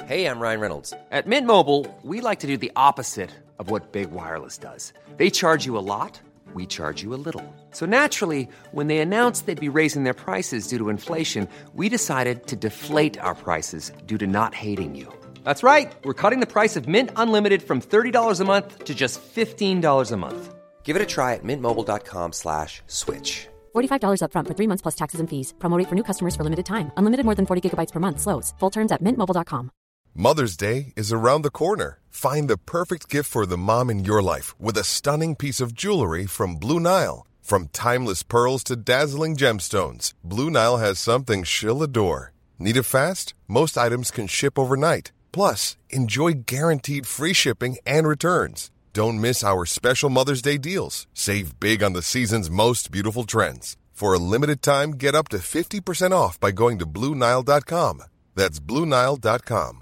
Hey, I'm Ryan Reynolds. At Mint Mobile, we like to do the opposite of what Big Wireless does. They charge you a lot, we charge you a little. So naturally, when they announced they'd be raising their prices due to inflation, we decided to deflate our prices due to not hating you. That's right. We're cutting the price of Mint Unlimited from $30 a month to just $15 a month. Give it a try at mintmobile.com/switch. $45 up front for 3 months plus taxes and fees. Promo rate for new customers for limited time. Unlimited more than 40 gigabytes per month. Slows full terms at mintmobile.com. Mother's Day is around the corner. Find the perfect gift for the mom in your life with a stunning piece of jewelry from Blue Nile. From timeless pearls to dazzling gemstones, Blue Nile has something she'll adore. Need it fast? Most items can ship overnight. Plus, enjoy guaranteed free shipping and returns. Don't miss our special Mother's Day deals. Save big on the season's most beautiful trends. For a limited time, get up to 50% off by going to BlueNile.com. That's BlueNile.com.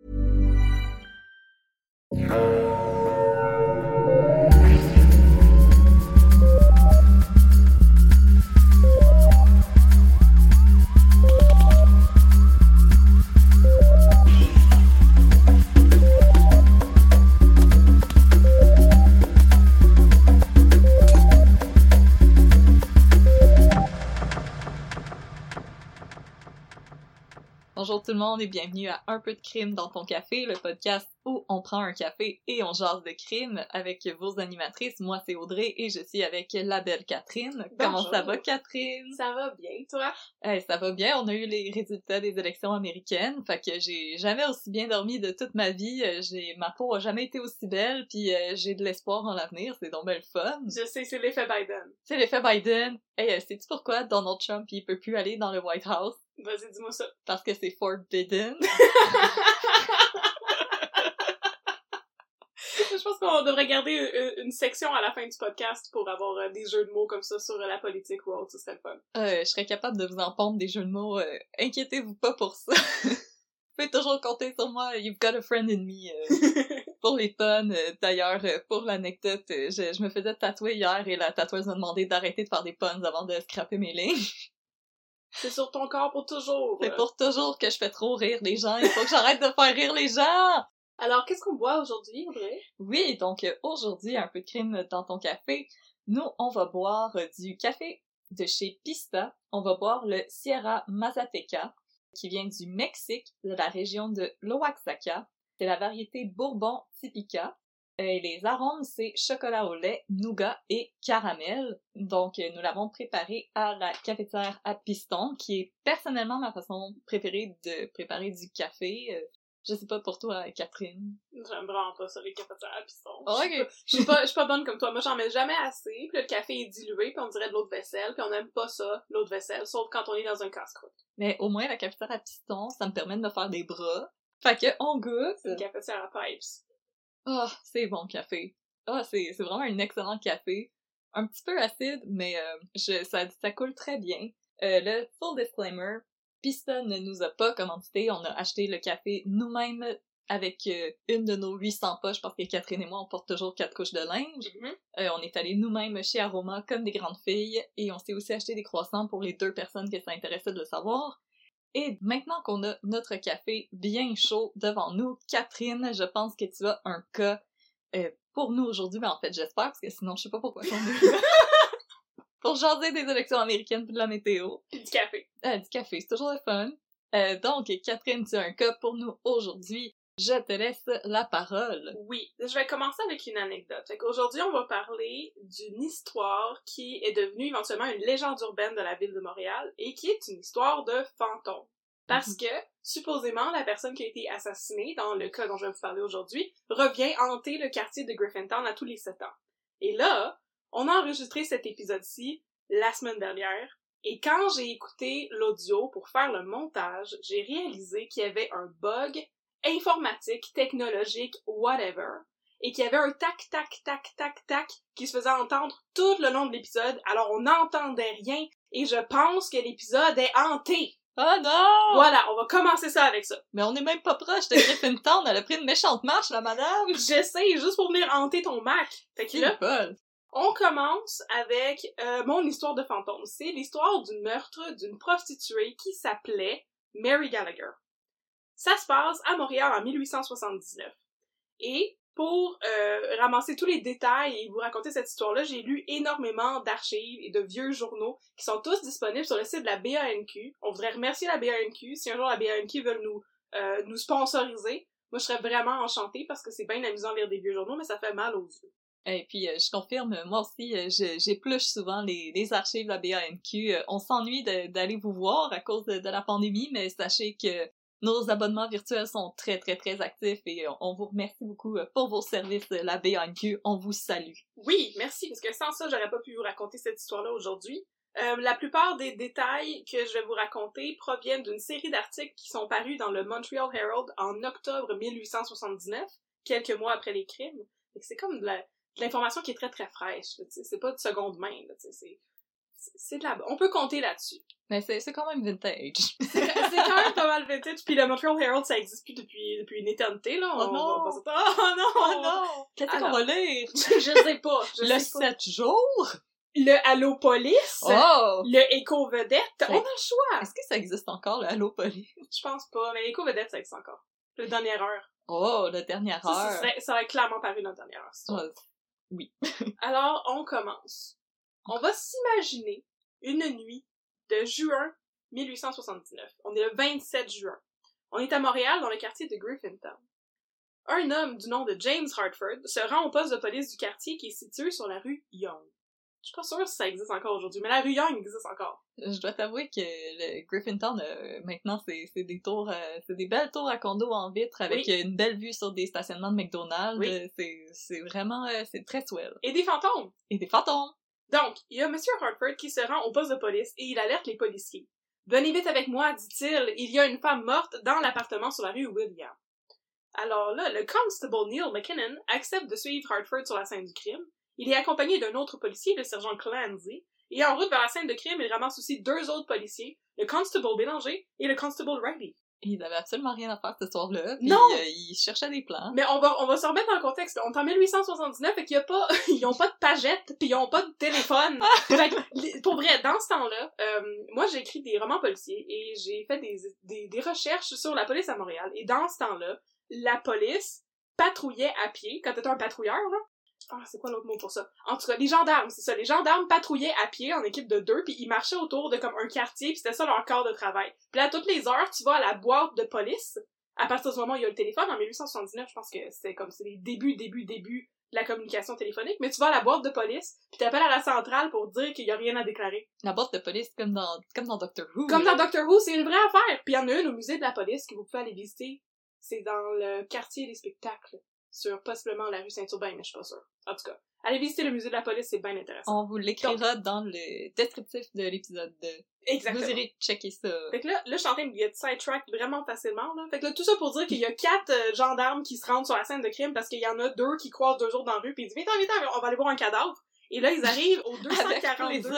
Bonjour tout le monde et bienvenue à Un peu de crime dans ton café, le podcast où on prend un café et on jase de crime avec vos animatrices. Moi, c'est Audrey et je suis avec la belle Catherine. Bonjour. Comment ça va, Catherine? Ça va bien, toi? Ça va bien. On a eu les résultats des élections américaines, fait que j'ai jamais aussi bien dormi de toute ma vie. Ma peau a jamais été aussi belle, puis j'ai de l'espoir en l'avenir. C'est donc bien le fun. Je sais, c'est l'effet Biden. C'est l'effet Biden. Hey, sais-tu pourquoi Donald Trump, il peut plus aller dans le White House? Vas-y, dis-moi ça. Parce que c'est forbidden. Je pense qu'on devrait garder une section à la fin du podcast pour avoir des jeux de mots comme ça sur la politique ou autre, ce serait le fun. Je serais capable de vous en pondre des jeux de mots. Inquiétez-vous pas pour ça. Vous pouvez toujours compter sur moi. You've got a friend in me. Pour les tonnes. D'ailleurs, pour l'anecdote, je me faisais tatouer hier et la tatoueuse m'a demandé d'arrêter de faire des puns avant de scraper mes lignes. C'est sur ton corps pour toujours. C'est pour toujours que je fais trop rire les gens. Il faut que j'arrête de faire rire les gens! Alors, qu'est-ce qu'on boit aujourd'hui, Audrey? Oui, donc aujourd'hui, un peu de crime dans ton café. Nous, on va boire du café de chez Pista. On va boire le Sierra Mazateca, qui vient du Mexique, de la région de l'Oaxaca. C'est la variété Bourbon Typica. Et les arômes, c'est chocolat au lait, nougat et caramel. Donc, nous l'avons préparé à la cafetière à piston, qui est personnellement ma façon préférée de préparer du café. Je sais pas pour toi, Catherine. J'aime vraiment pas ça, les cafetières à piston. Okay. Je suis pas bonne comme toi. Moi, j'en mets jamais assez, puis le café est dilué, puis on dirait de l'eau de vaisselle, puis on aime pas ça, l'eau de vaisselle, sauf quand on est dans un casse-croûte. Mais au moins, la cafetière à piston, ça me permet de me faire des bras. Fait que, on goûte. C'est une cafetière à pipes. Ah, oh, c'est bon café. Ah, oh, c'est vraiment un excellent café. Un petit peu acide, mais ça coule très bien. Le full disclaimer, Pista ne nous a pas commandité. On a acheté le café nous-mêmes avec une de nos 800 poches parce que Catherine et moi, on porte toujours 4 couches de linge. Mm-hmm. On est allés nous-mêmes chez Aroma comme des grandes filles et on s'est aussi acheté des croissants pour les 2 personnes que ça intéressait de le savoir. Et maintenant qu'on a notre café bien chaud devant nous, Catherine, je pense que tu as un cas pour nous aujourd'hui. Ben en fait, j'espère, parce que sinon, je sais pas pourquoi on est là. Pour jaser des élections américaines puis de la météo. Puis du café. Du café, c'est toujours le fun. Donc, Catherine, tu as un cas pour nous aujourd'hui. Je te laisse la parole. Oui, je vais commencer avec une anecdote. Fait qu'aujourd'hui, on va parler d'une histoire qui est devenue éventuellement une légende urbaine de la ville de Montréal et qui est une histoire de fantôme. Parce que, supposément, la personne qui a été assassinée, dans le cas dont je vais vous parler aujourd'hui, revient hanter le quartier de Griffintown à tous les 7 ans. Et là, on a enregistré cet épisode-ci la semaine dernière, et quand j'ai écouté l'audio pour faire le montage, j'ai réalisé qu'il y avait un bug informatique, technologique, whatever, et qu'il y avait un tac, tac, tac, tac, tac qui se faisait entendre tout le long de l'épisode, alors on n'entendait rien, et je pense que l'épisode est hanté! Oh non! Voilà, on va commencer ça avec ça. Mais on est même pas proche de Griffintown, elle a pris une méchante marche, la madame! J'essaie juste pour venir hanter ton Mac. Fait que là, on commence avec mon histoire de fantôme. C'est l'histoire du meurtre d'une prostituée qui s'appelait Mary Gallagher. Ça se passe à Montréal en 1879. Et pour ramasser tous les détails et vous raconter cette histoire-là, j'ai lu énormément d'archives et de vieux journaux qui sont tous disponibles sur le site de la BANQ. On voudrait remercier la BANQ. Si un jour la BANQ veut nous sponsoriser, moi je serais vraiment enchantée parce que c'est bien amusant de lire des vieux journaux, mais ça fait mal aux yeux. Et puis, je confirme, moi aussi, j'épluche souvent les archives de la BANQ. On s'ennuie d'aller vous voir à cause de la pandémie, mais sachez que nos abonnements virtuels sont très, très, très actifs et on vous remercie beaucoup pour vos services, la BANQ. On vous salue. Oui, merci, parce que sans ça, j'aurais pas pu vous raconter cette histoire-là aujourd'hui. La plupart des détails que je vais vous raconter proviennent d'une série d'articles qui sont parus dans le Montreal Herald en octobre 1879, quelques mois après les crimes. C'est comme de l'information qui est très très fraîche, c'est pas de seconde main, c'est de la... On peut compter là-dessus. Mais c'est quand même vintage. C'est quand même pas mal vintage, puis le Montreal Herald, ça existe plus depuis une éternité, là. Oh non! Oh non! Oh non! Qu'est-ce qu'on va lire? Je sais pas. Le 7 jours? Le Allo Police? Oh! Le Éco Vedette? On a le choix! Est-ce que ça existe encore, le Allo Police? Je pense pas, mais l'Éco Vedette, ça existe encore. Le Dernière Heure. Oh, la Dernière Heure! Ça aurait clairement paru dans la Dernière Heure. Oh, oui. Alors, on commence. On va s'imaginer une nuit de juin 1879. On est le 27 juin. On est à Montréal, dans le quartier de Griffintown. Un homme du nom de James Hartford se rend au poste de police du quartier qui est situé sur la rue Young. Je suis pas sûre si ça existe encore aujourd'hui, mais la rue Young existe encore. Je dois t'avouer que le Griffintown, maintenant, c'est des tours, c'est des belles tours à condos en vitre avec une belle vue sur des stationnements de McDonald's. Oui. C'est vraiment, c'est très swell. Et des fantômes! Et des fantômes! Donc, il y a Monsieur Hartford qui se rend au poste de police et il alerte les policiers. « Venez vite avec moi, dit-il, il y a une femme morte dans l'appartement sur la rue William. » Alors là, le constable Neil McKinnon accepte de suivre Hartford sur la scène du crime. Il est accompagné d'un autre policier, le sergent Clancy, et en route vers la scène de crime, il ramasse aussi 2 autres policiers, le constable Bélanger et le constable Riley. Ils avaient absolument rien à faire ce soir-là, puis non! Ils cherchaient des plans. Mais on va se remettre dans le contexte. On est en 1879 et qu'il y a pas, ils ont pas de pagette pis ils ont pas de téléphone. Fait que, pour vrai, dans ce temps-là, moi j'ai écrit des romans policiers et j'ai fait des recherches sur la police à Montréal. Et dans ce temps-là, la police patrouillait à pied, quand t'étais un patrouilleur, là. Ah, c'est quoi l'autre mot pour ça? En tout cas, les gendarmes, c'est ça. Les gendarmes patrouillaient à pied en équipe de 2, puis ils marchaient autour de comme un quartier, puis c'était ça leur corps de travail. Puis là, à toutes les heures, tu vas à la boîte de police. À partir du moment où il y a le téléphone, en 1879, je pense que c'est les débuts de la communication téléphonique, mais tu vas à la boîte de police, puis t'appelles à la centrale pour dire qu'il y a rien à déclarer. La boîte de police, comme dans Doctor Who. Comme dans Doctor Who, c'est une vraie affaire! Puis il y en a une au musée de la police que vous pouvez aller visiter. C'est dans le quartier des spectacles. Sur possiblement la rue Saint-Urbain, mais je suis pas sûre. En tout cas, allez visiter le musée de la police, c'est bien intéressant. On vous l'écrira dans le descriptif de l'épisode. Exactement. Vous irez checker ça. Fait que là, je suis en train de get sidetrack vraiment facilement, là. Fait que là, tout ça pour dire qu'il y a 4 gendarmes qui se rendent sur la scène de crime parce qu'il y en a 2 qui croisent 2 autres dans la rue pis ils disent « Viens, on va aller voir un cadavre ». Et là, ils arrivent au 242.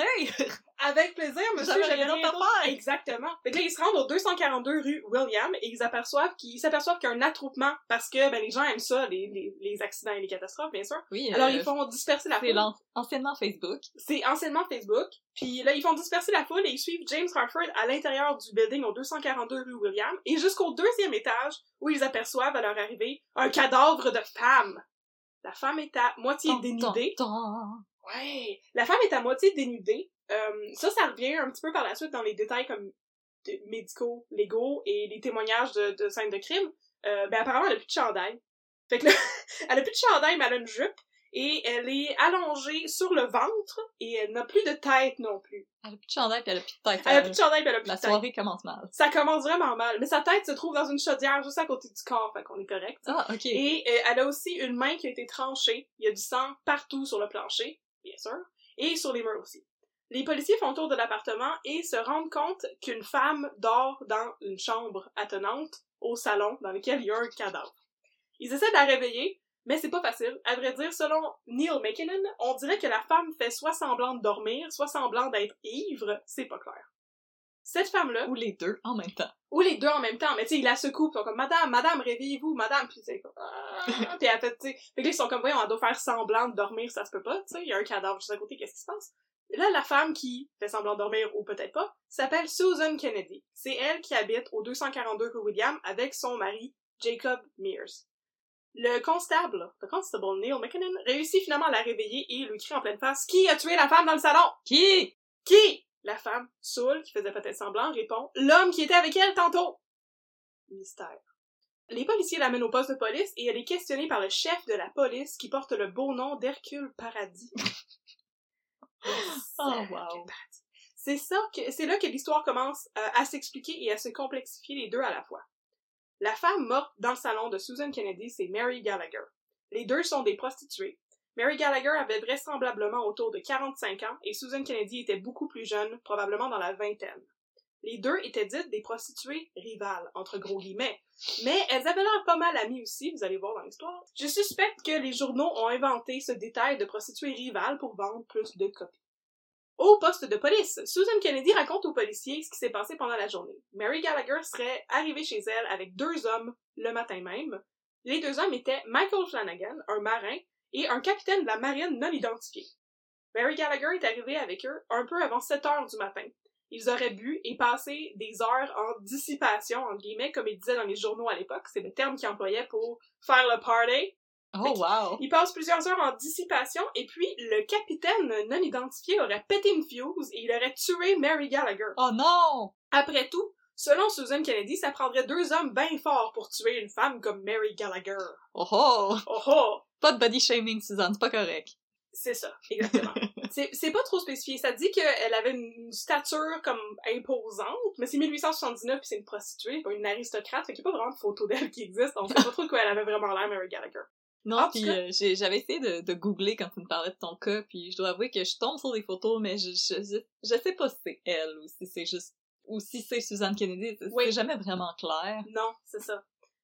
Avec plaisir, monsieur, j'avais rien d'autre à faire. Exactement. Fait que là, ils se rendent au 242 rue William et ils s'aperçoivent qu'il y a un attroupement parce que, les gens aiment ça, les accidents et les catastrophes, bien sûr. Oui. Alors, ils font disperser la foule. C'est anciennement Facebook. C'est anciennement Facebook. Puis là, ils font disperser la foule et ils suivent James Hartford à l'intérieur du building au 242 rue William et jusqu'au 2e étage où ils aperçoivent à leur arrivée un cadavre de femme. La femme est à moitié dénudée. Ouais! La femme est à moitié dénudée. Ça revient un petit peu par la suite dans les détails comme médicaux, légaux et les témoignages de scènes de crime. Apparemment, elle a plus de chandail. Fait que là, elle a plus de chandail, mais elle a une jupe. Et elle est allongée sur le ventre et elle n'a plus de tête non plus. Elle a plus de chandail pis elle a plus de tête. Elle a plus de chandail pis elle a plus de tête. La soirée commence mal. Ça commence vraiment mal. Mais sa tête se trouve dans une chaudière juste à côté du corps, fait qu'on est correct. Ah, ok. Et elle a aussi une main qui a été tranchée. Il y a du sang partout sur le plancher, bien sûr. Et sur les murs aussi. Les policiers font le tour de l'appartement et se rendent compte qu'une femme dort dans une chambre attenante au salon dans lequel il y a un cadavre. Ils essaient de la réveiller, mais c'est pas facile. À vrai dire, selon Neil McKinnon, on dirait que la femme fait soit semblant de dormir, soit semblant d'être ivre, c'est pas clair. Cette femme-là... Ou les deux en même temps. Ou les deux en même temps, mais tu sais, ils la secouent, ils sont comme « Madame, réveillez-vous, madame! » Puis c'est comme « Puis elle fait, tu sais... » Fait que là, ils sont comme « Voyons, on doit faire semblant de dormir, ça se peut pas, tu sais, il y a un cadavre juste à côté, qu'est-ce qui se passe? » Là, la femme qui fait semblant de dormir, ou peut-être pas, s'appelle Susan Kennedy. C'est elle qui habite au 242 rue William avec son mari, Jacob Mears. Le constable Neil McKinnon, réussit finalement à la réveiller et lui crie en pleine face « Qui a tué la femme dans le salon? » Qui? La femme, saoule, qui faisait peut-être semblant, répond « L'homme qui était avec elle tantôt! » Mystère. Les policiers l'amènent au poste de police et elle est questionnée par le chef de la police qui porte le beau nom d'Hercule Paradis. Oh, wow. C'est là que l'histoire commence à s'expliquer et à se complexifier les deux à la fois. La femme morte dans le salon de Susan Kennedy, c'est Mary Gallagher. Les deux sont des prostituées. Mary Gallagher avait vraisemblablement autour de 45 ans et Susan Kennedy était beaucoup plus jeune, probablement dans la vingtaine. Les deux étaient dites des prostituées rivales, entre gros guillemets, mais elles avaient l'air pas mal amies aussi, vous allez voir dans l'histoire. Je suspecte que les journaux ont inventé ce détail de prostituées rivales pour vendre plus de copies. Au poste de police, Susan Kennedy raconte aux policiers ce qui s'est passé pendant la journée. Mary Gallagher serait arrivée chez elle avec 2 hommes le matin même. Les 2 hommes étaient Michael Flanagan, un marin, et un capitaine de la marine non identifié. Mary Gallagher est arrivée avec eux un peu avant 7 heures du matin. Ils auraient bu et passé des heures en dissipation, entre guillemets, comme ils disaient dans les journaux à l'époque. C'est le terme qu'ils employaient pour faire le party. Oh, wow! Ils passent plusieurs heures en dissipation, et puis le capitaine non identifié aurait pété une fuse et il aurait tué Mary Gallagher. Oh non! Après tout, selon Susan Kennedy, ça prendrait 2 hommes bien forts pour tuer une femme comme Mary Gallagher. Oh oh! Oh oh! Pas de body shaming, Suzanne, c'est pas correct. C'est ça, exactement. c'est pas trop spécifié. Ça dit qu'elle avait une stature comme imposante, mais c'est 1879 pis c'est une prostituée, pas une aristocrate, fait qu'il y a pas vraiment de photo d'elle qui existe, on sait pas trop de quoi elle avait vraiment l'air, Mary Gallagher. Non, pis j'avais essayé de googler quand tu me parlais de ton cas, puis je dois avouer que je tombe sur des photos, mais je sais pas si c'est elle ou si c'est juste... ou si c'est Susan Kennedy, c'est jamais vraiment clair. Non, c'est ça.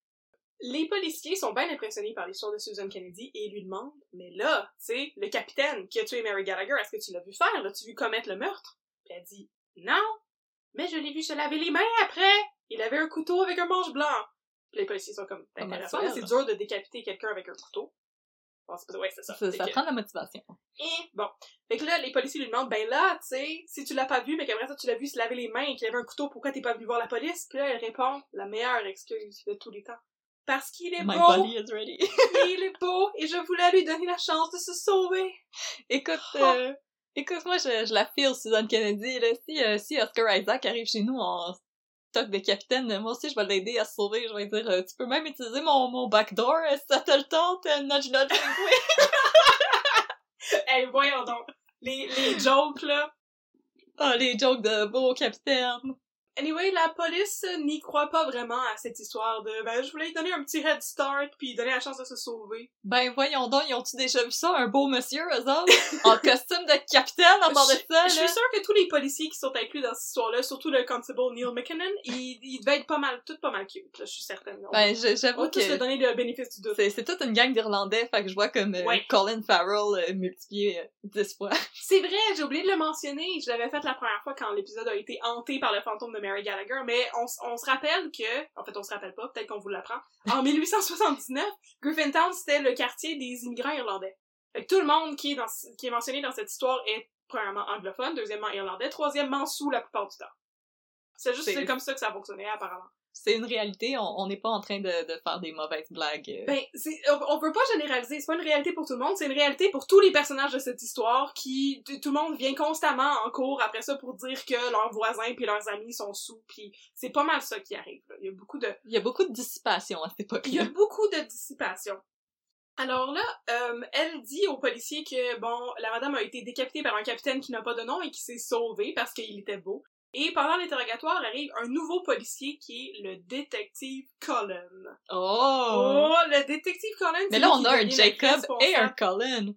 Les policiers sont bien impressionnés par l'histoire de Susan Kennedy et lui demandent « Mais là, tu sais, le capitaine qui a tué Mary Gallagher, est-ce que tu l'as vu faire? L'as-tu vu commettre le meurtre? » Puis elle dit « Non, mais je l'ai vu se laver les mains après! Il avait un couteau avec un manche blanc! » Les policiers sont comme « Intéressant, mais c'est dur de décapiter quelqu'un avec un couteau. » Bon, ouais, c'est ça. Ça prend de la motivation. Et bon. Fait que là, les policiers lui demandent, ben là, tu sais, si tu l'as pas vu, mais qu'après ça, tu l'as vu se laver les mains et qu'il avait un couteau, pourquoi t'es pas venu voir la police? Puis là, elle répond, la meilleure excuse de tous les temps. Parce qu'il est My beau! body is ready. Il est beau, et je voulais lui donner la chance de se sauver! Écoute, moi, je la file, Susan Kennedy, là. Si Oscar Isaac arrive chez nous en stock de capitaine, moi aussi, je vais l'aider à se sauver. Je vais dire, tu peux même utiliser mon backdoor, si ça te le tente, nudge nudge, oui. Hey, voyons donc. Les jokes, là. Ah, les jokes de beau capitaine. Anyway, la police n'y croit pas vraiment à cette histoire de « Ben, je voulais lui donner un petit head start puis lui donner la chance de se sauver. » Ben, voyons donc, ils ont-tu déjà vu ça, un beau monsieur, eux autres? En costume de capitaine, en bord de ça, là? Je suis sûre que tous les policiers qui sont inclus dans cette histoire-là, surtout le constable Neil McKinnon, ils devaient être pas mal cute, là, je suis certaine. Ben, j'avoue on va tous se donner le bénéfice du doute. C'est toute une gang d'Irlandais, fait que je vois comme Colin Farrell multiplié 10 fois. C'est vrai, j'ai oublié de le mentionner, je l'avais fait la première fois quand l'épisode a été hanté par le fantôme de Mary Gallagher, mais on se rappelle que, en fait on se rappelle pas, peut-être qu'on vous l'apprend, en 1879, Griffintown c'était le quartier des immigrants irlandais. Fait que tout le monde qui est mentionné dans cette histoire est premièrement anglophone, deuxièmement irlandais, troisièmement sous la plupart du temps. C'est comme ça que ça fonctionnait apparemment. C'est une réalité, on n'est pas en train de faire des mauvaises blagues. Ben, on peut pas généraliser, c'est pas une réalité pour tout le monde, c'est une réalité pour tous les personnages de cette histoire qui, tout le monde vient constamment en cours après ça pour dire que leurs voisins puis leurs amis sont sous, puis c'est pas mal ça qui arrive, là. Il y a beaucoup de dissipation à cette époque-là. Il y a beaucoup de dissipation. Alors là, elle dit aux policiers que, bon, la madame a été décapitée par un capitaine qui n'a pas de nom et qui s'est sauvé parce qu'il était beau. Et pendant l'interrogatoire, arrive un nouveau policier qui est le détective Cullen. Oh, le détective Cullen. Mais là, on a un Jacob et un Cullen.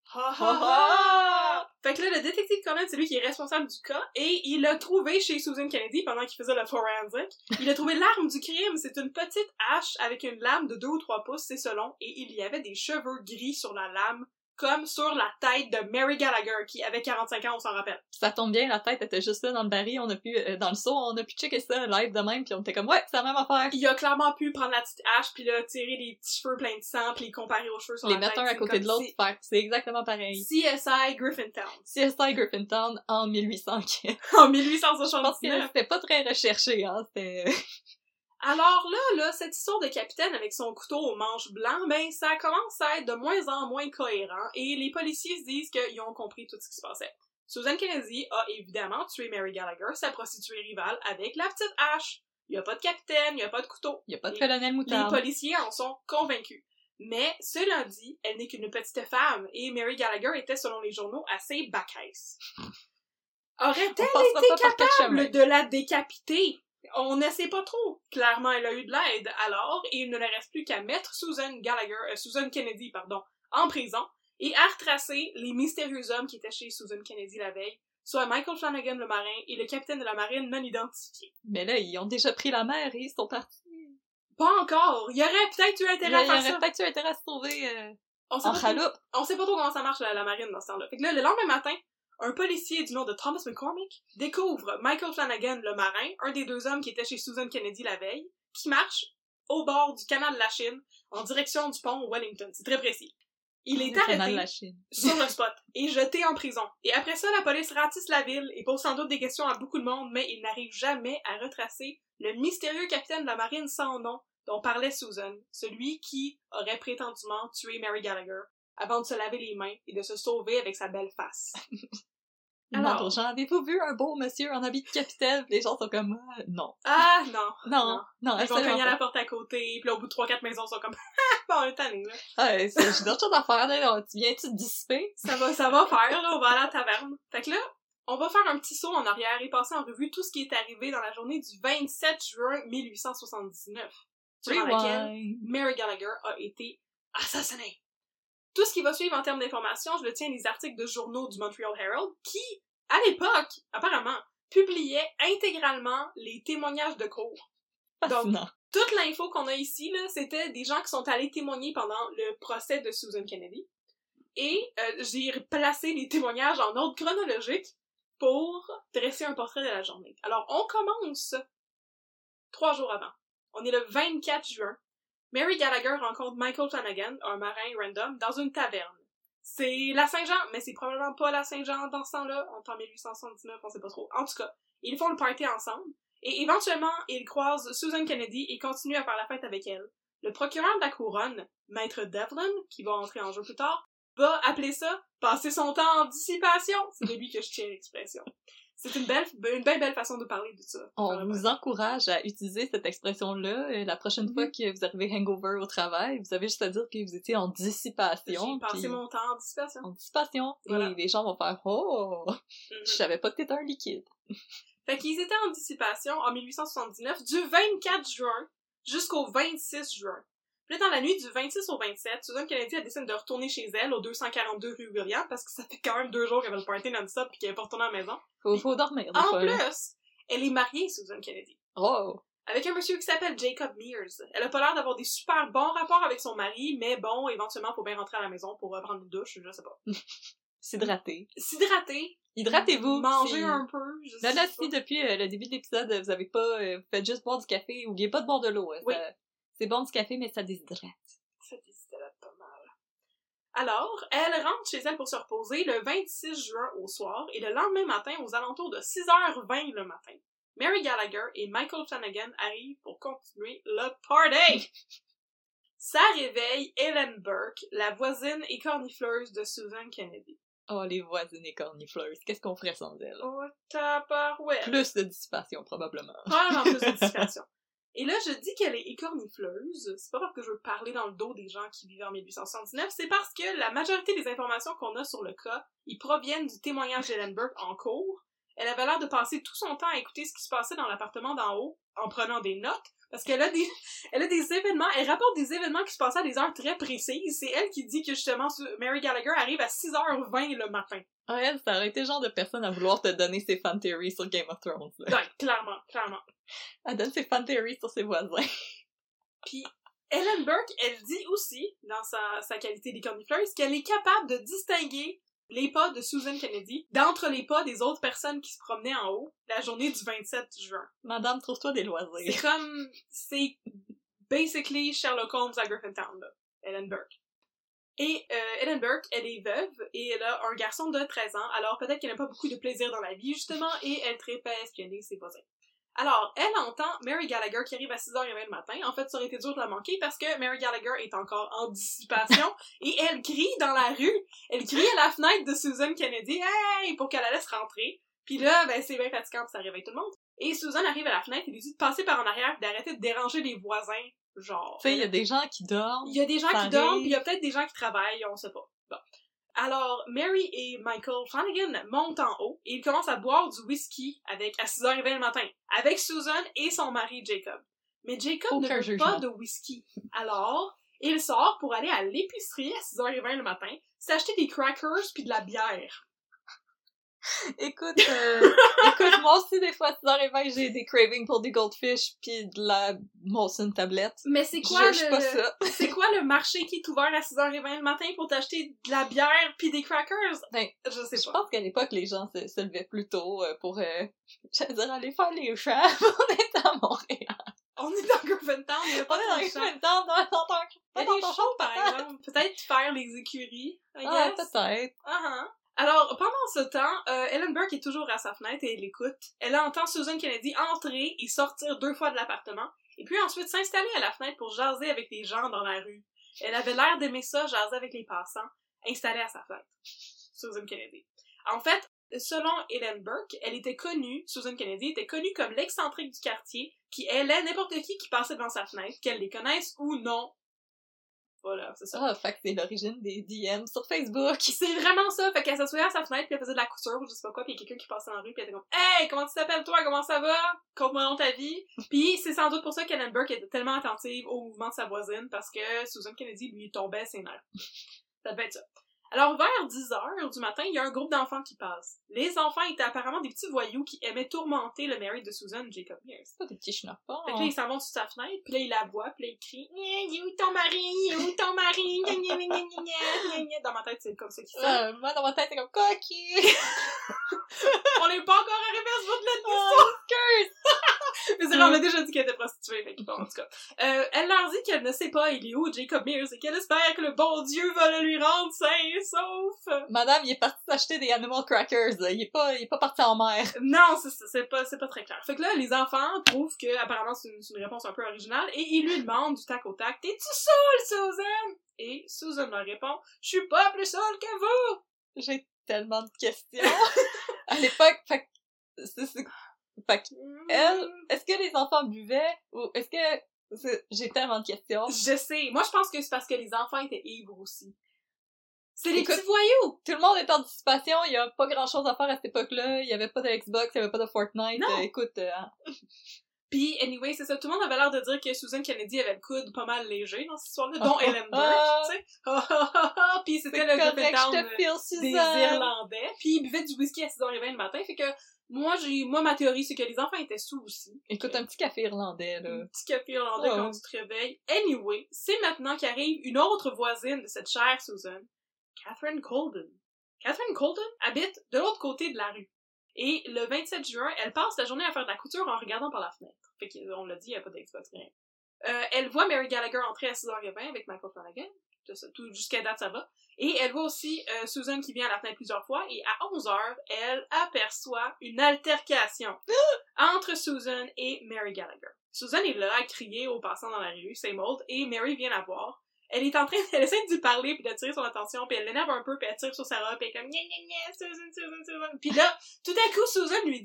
Fait que là, le détective Cullen, c'est lui qui est responsable du cas, et il l'a trouvé chez Susan Kennedy pendant qu'il faisait le forensic. Il a trouvé l'arme du crime, c'est une petite hache avec une lame de 2 ou 3 pouces, c'est selon, et il y avait des cheveux gris sur la lame comme sur la tête de Mary Gallagher, qui avait 45 ans, on s'en rappelle. Ça tombe bien, la tête était juste là dans le baril, dans le seau, on a pu checker ça live de même, puis on était comme, ouais, c'est la même affaire. Il a clairement pu prendre la petite hache, puis là, tirer les petits cheveux pleins de sang, puis les comparer aux cheveux sur les la tête. mettre un à côté de l'autre, c'est exactement pareil. CSI Griffintown. CSI Griffintown en 1800. En Je pense 1879. que c'était pas très recherché, hein, c'était... Alors là, cette histoire de capitaine avec son couteau au manche blanc, ben, ça commence à être de moins en moins cohérent, et les policiers se disent qu'ils ont compris tout ce qui se passait. Susan Kennedy a évidemment tué Mary Gallagher, sa prostituée rivale, avec la petite hache. Il y a pas de capitaine, il y a pas de couteau. Il y a pas de colonel Moutarde. Les policiers en sont convaincus. Mais, cela dit, elle n'est qu'une petite femme, et Mary Gallagher était, selon les journaux, assez bacaisse. Aurait-elle été capable de la décapiter? On ne sait pas trop. Clairement, elle a eu de l'aide alors, et il ne leur reste plus qu'à mettre Susan Kennedy, en prison, et à retracer les mystérieux hommes qui étaient chez Susan Kennedy la veille, soit Michael Flanagan le marin et le capitaine de la marine non identifié. Mais là, ils ont déjà pris la mer et ils sont partis. Pas encore! Il y aurait peut-être eu intérêt à faire ça. Il y aurait peut-être eu intérêt à se trouver en chaloupe. On sait pas trop comment ça marche la marine dans ce temps-là. Fait que là, le lendemain matin, un policier du nom de Thomas McCormick découvre Michael Flanagan, le marin, un des deux hommes qui était chez Susan Kennedy la veille, qui marche au bord du canal de la Chine, en direction du pont Wellington. C'est très précis. Il est arrêté sur le spot et jeté en prison. Et après ça, la police ratisse la ville et pose sans doute des questions à beaucoup de monde, mais il n'arrive jamais à retracer le mystérieux capitaine de la marine sans nom dont parlait Susan, celui qui aurait prétendument tué Mary Gallagher avant de se laver les mains et de se sauver avec sa belle face. Alors, gens, avez-vous vu un beau monsieur en habit de capitaine? Les gens sont comme, non. Ah, non. Non, ils vont cogner à la porte à côté, puis là, au bout de 3-4 maisons, ils sont comme, bon, un tanné, là. Ah, j'ai d'autres choses à faire, là. Tu viens-tu te dissiper? Ça va faire, là, on va aller à la taverne. Fait que là, on va faire un petit saut en arrière et passer en revue tout ce qui est arrivé dans la journée du 27 juin 1879, durant laquelle Mary Gallagher a été assassinée. Tout ce qui va suivre en termes d'informations, je le tiens des articles de journaux du Montreal Herald, qui, à l'époque, apparemment, publiaient intégralement les témoignages de cour. Donc, toute l'info qu'on a ici, là, c'était des gens qui sont allés témoigner pendant le procès de Susan Kennedy. Et j'ai placé les témoignages en ordre chronologique pour dresser un portrait de la journée. Alors, on commence 3 jours avant. On est le 24 juin. Mary Gallagher rencontre Michael Flanagan, un marin random, dans une taverne. C'est la Saint-Jean, mais c'est probablement pas la Saint-Jean dans ce temps-là. On est en 1879, on sait pas trop. En tout cas, ils font le party ensemble. Et éventuellement, ils croisent Susan Kennedy et continuent à faire la fête avec elle. Le procureur de la couronne, Maître Devlin, qui va entrer en jeu plus tard, va appeler ça « passer son temps en dissipation ». C'est de lui que je tiens l'expression. C'est une belle façon de parler de ça. On vous encourage à utiliser cette expression-là. La prochaine fois que vous arrivez hangover au travail, vous avez juste à dire que vous étiez en dissipation. J'ai passé mon temps en dissipation. En dissipation. Voilà. Et les gens vont faire « Oh! Je savais pas que t'étais un liquide. » Fait qu'ils étaient en dissipation en 1879, du 24 juin jusqu'au 26 juin. Puis là, dans la nuit du 26 au 27, Susan Kennedy a décidé de retourner chez elle, au 242 rue William, parce que ça fait quand même 2 jours qu'elle avait le party non-stop pis qu'elle est pas retournée à la maison. Faut dormir, des fois. fois, En plus, elle est mariée, Susan Kennedy. Oh! Avec un monsieur qui s'appelle Jacob Mears. Elle a pas l'air d'avoir des super bons rapports avec son mari, mais bon, éventuellement, faut bien rentrer à la maison pour prendre une douche, je sais pas. S'hydrater. Hydratez-vous. Mangez un peu. Là, si depuis le début de l'épisode, vous avez pas fait juste boire du café, oubliez pas de boire de l'eau. Oui. C'est bon du café, mais ça déshydrate. Ça déshydrate pas mal. Alors, elle rentre chez elle pour se reposer le 26 juin au soir, et le lendemain matin, aux alentours de 6h20 le matin, Mary Gallagher et Michael Flanagan arrivent pour continuer le party! Ça réveille Ellen Burke, la voisine écornifleuse de Susan Kennedy. Oh, les voisines écornifleuses, qu'est-ce qu'on ferait sans elles? Oh, tabarouette! Plus de dissipation, probablement. Probablement plus de dissipation. Et là, je dis qu'elle est écornifleuse, c'est pas parce que je veux parler dans le dos des gens qui vivaient en 1879, c'est parce que la majorité des informations qu'on a sur le cas, ils proviennent du témoignage d'Ellen Burke en cours. Elle avait l'air de passer tout son temps à écouter ce qui se passait dans l'appartement d'en haut, en prenant des notes, parce qu'elle a des événements, elle rapporte des événements qui se passaient à des heures très précises. C'est elle qui dit que justement, Mary Gallagher arrive à 6h20 le matin. Ah, elle, ça aurait été le genre de personne à vouloir te donner ses fan theories sur Game of Thrones. Là. Ouais, clairement. Elle donne ses fan theories sur ses voisins. Puis, Ellen Burke, elle dit aussi, dans sa qualité d'écornifleuse, qu'elle est capable de distinguer les pas de Susan Kennedy d'entre les pas des autres personnes qui se promenaient en haut la journée du 27 juin. Madame, trouve-toi des loisirs. C'est basically Sherlock Holmes à Griffintown, là, Ellen Burke. Et Ellen Burke, elle est veuve et elle a un garçon de 13 ans, alors peut-être qu'elle n'a pas beaucoup de plaisir dans la vie, justement, et elle tripe à espionner ses voisins. Alors, elle entend Mary Gallagher qui arrive à 6h20 le matin. En fait, ça aurait été dur de la manquer parce que Mary Gallagher est encore en dissipation et elle crie dans la rue. Elle crie à la fenêtre de Susan Kennedy, « Hey! » pour qu'elle la laisse rentrer. Puis là, ben, c'est bien fatigant puis ça réveille tout le monde. Et Susan arrive à la fenêtre et lui dit de passer par en arrière et d'arrêter de déranger les voisins. Genre. Tu sais, il y a des gens qui dorment. Il y a des gens qui dorment, puis il y a peut-être des gens qui travaillent, on sait pas. Bon. Alors, Mary et Michael Flanagan montent en haut et ils commencent à boire du whisky à 6h20 le matin, avec Susan et son mari Jacob. Mais Jacob ne veut pas de whisky. Alors, il sort pour aller à l'épicerie à 6h20 le matin, s'acheter des crackers puis de la bière. Écoute, moi aussi, des fois, à 6h20, j'ai des cravings pour des goldfish pis de la Molson tablette. Mais c'est quoi c'est quoi le marché qui est ouvert à 6h20 le matin pour t'acheter de la bière pis des crackers? Ben, je sais pas. Je pense qu'à l'époque, les gens se levaient plus tôt pour, j'allais dire, aller faire les chats. On est à Montréal. On est dans Griffintown, il y a pas dans Griffintown, il y a des champs, par exemple. Peut-être faire les écuries, I guess. Peut-être. Alors, pendant ce temps, Ellen Burke est toujours à sa fenêtre et elle écoute. Elle entend Susan Kennedy entrer et sortir 2 fois de l'appartement, et puis ensuite s'installer à la fenêtre pour jaser avec les gens dans la rue. Elle avait l'air d'aimer ça, jaser avec les passants, installée à sa fenêtre. Susan Kennedy. En fait, selon Ellen Burke, Susan Kennedy était connue comme l'excentrique du quartier, qui aimait n'importe qui passait devant sa fenêtre, qu'elle les connaisse ou non. Voilà, c'est ça. Ah, fait que c'est l'origine des DM sur Facebook. C'est vraiment ça. Fait qu'elle s'assoyait à sa fenêtre, puis elle faisait de la couture ou je sais pas quoi, puis il y a quelqu'un qui passait dans la rue, puis elle était comme « Hey, comment tu t'appelles toi? Comment ça va? Conte-moi donc ta vie. » Puis c'est sans doute pour ça qu'Ellen Burke était tellement attentive au mouvement de sa voisine, parce que Susan Kennedy lui tombait ses nerfs. Ça devait être ça. Alors, vers 10h du matin, il y a un groupe d'enfants qui passe. Les enfants étaient apparemment des petits voyous qui aimaient tourmenter le mari de Susan, Jacob Mears. C'est pas des petits schnappants. Fait que là, ils s'en vont sur sa fenêtre, puis là, ils la voient, puis là, ils crient « Il est où ton mari? Il est où ton mari? » Dans ma tête, c'est comme ça qu'ils sont. Moi, dans ma tête, c'est comme « Coquille! » On n'est pas encore arrivé à ce bout de l'histoire! Mais c'est vrai, on a déjà dit qu'elle était prostituée, fait bon, en tout cas. Elle leur dit qu'elle ne sait pas il est où Jacob Mears et qu'elle espère que le bon Dieu va le lui rendre sain et sauf. Madame, il est parti s'acheter des animal crackers, là. Il est pas parti en mer. Non, c'est pas très clair. Fait que là, les enfants trouvent que, apparemment, c'est une réponse un peu originale et ils lui demandent du tac au tac, t'es-tu saoule, Susan? Et Susan leur répond, je suis pas plus saoule que vous! J'ai tellement de questions. À l'époque, fait que elle, est-ce que les enfants buvaient ou est-ce que j'ai tellement de questions. Je sais. Moi, je pense que c'est parce que les enfants étaient ivres aussi. C'est les petits voyous! Tout le monde est en anticipation, il y a pas grand chose à faire à cette époque-là, il y avait pas de Xbox, il y avait pas de Fortnite, écoute... Pis, anyway, c'est ça, tout le monde avait l'air de dire que Susan Kennedy avait le coude pas mal léger dans cette histoire-là, dont Ellen Burke, tu sais. Pis c'était le Griffintown des Irlandais. Pis ils buvaient du whisky à 6h20 le matin, fait que moi, ma théorie, c'est que les enfants étaient sous aussi. Écoute, un petit café irlandais, là. Un petit café irlandais quand tu te réveilles. Anyway, c'est maintenant qu'arrive une autre voisine de cette chère Susan, Catherine Colden. Catherine Colden habite de l'autre côté de la rue. Et le 27 juin, elle passe la journée à faire de la couture en regardant par la fenêtre. Fait qu'on l'a dit, il n'y a pas d'Xbox, rien. Elle voit Mary Gallagher entrer à 6h20 avec Michael Flanagan. Tout jusqu'à date, ça va. Et elle voit aussi Susan qui vient à la fenêtre plusieurs fois. Et à 11h, elle aperçoit une altercation entre Susan et Mary Gallagher. Susan est là à crier aux passants dans la rue, same old, et Mary vient la voir. Elle essaie de lui parler puis d'attirer son attention, puis elle l'énerve un peu, puis elle tire sur sa robe, puis elle est comme Susan. Puis là, tout à coup, Susan lui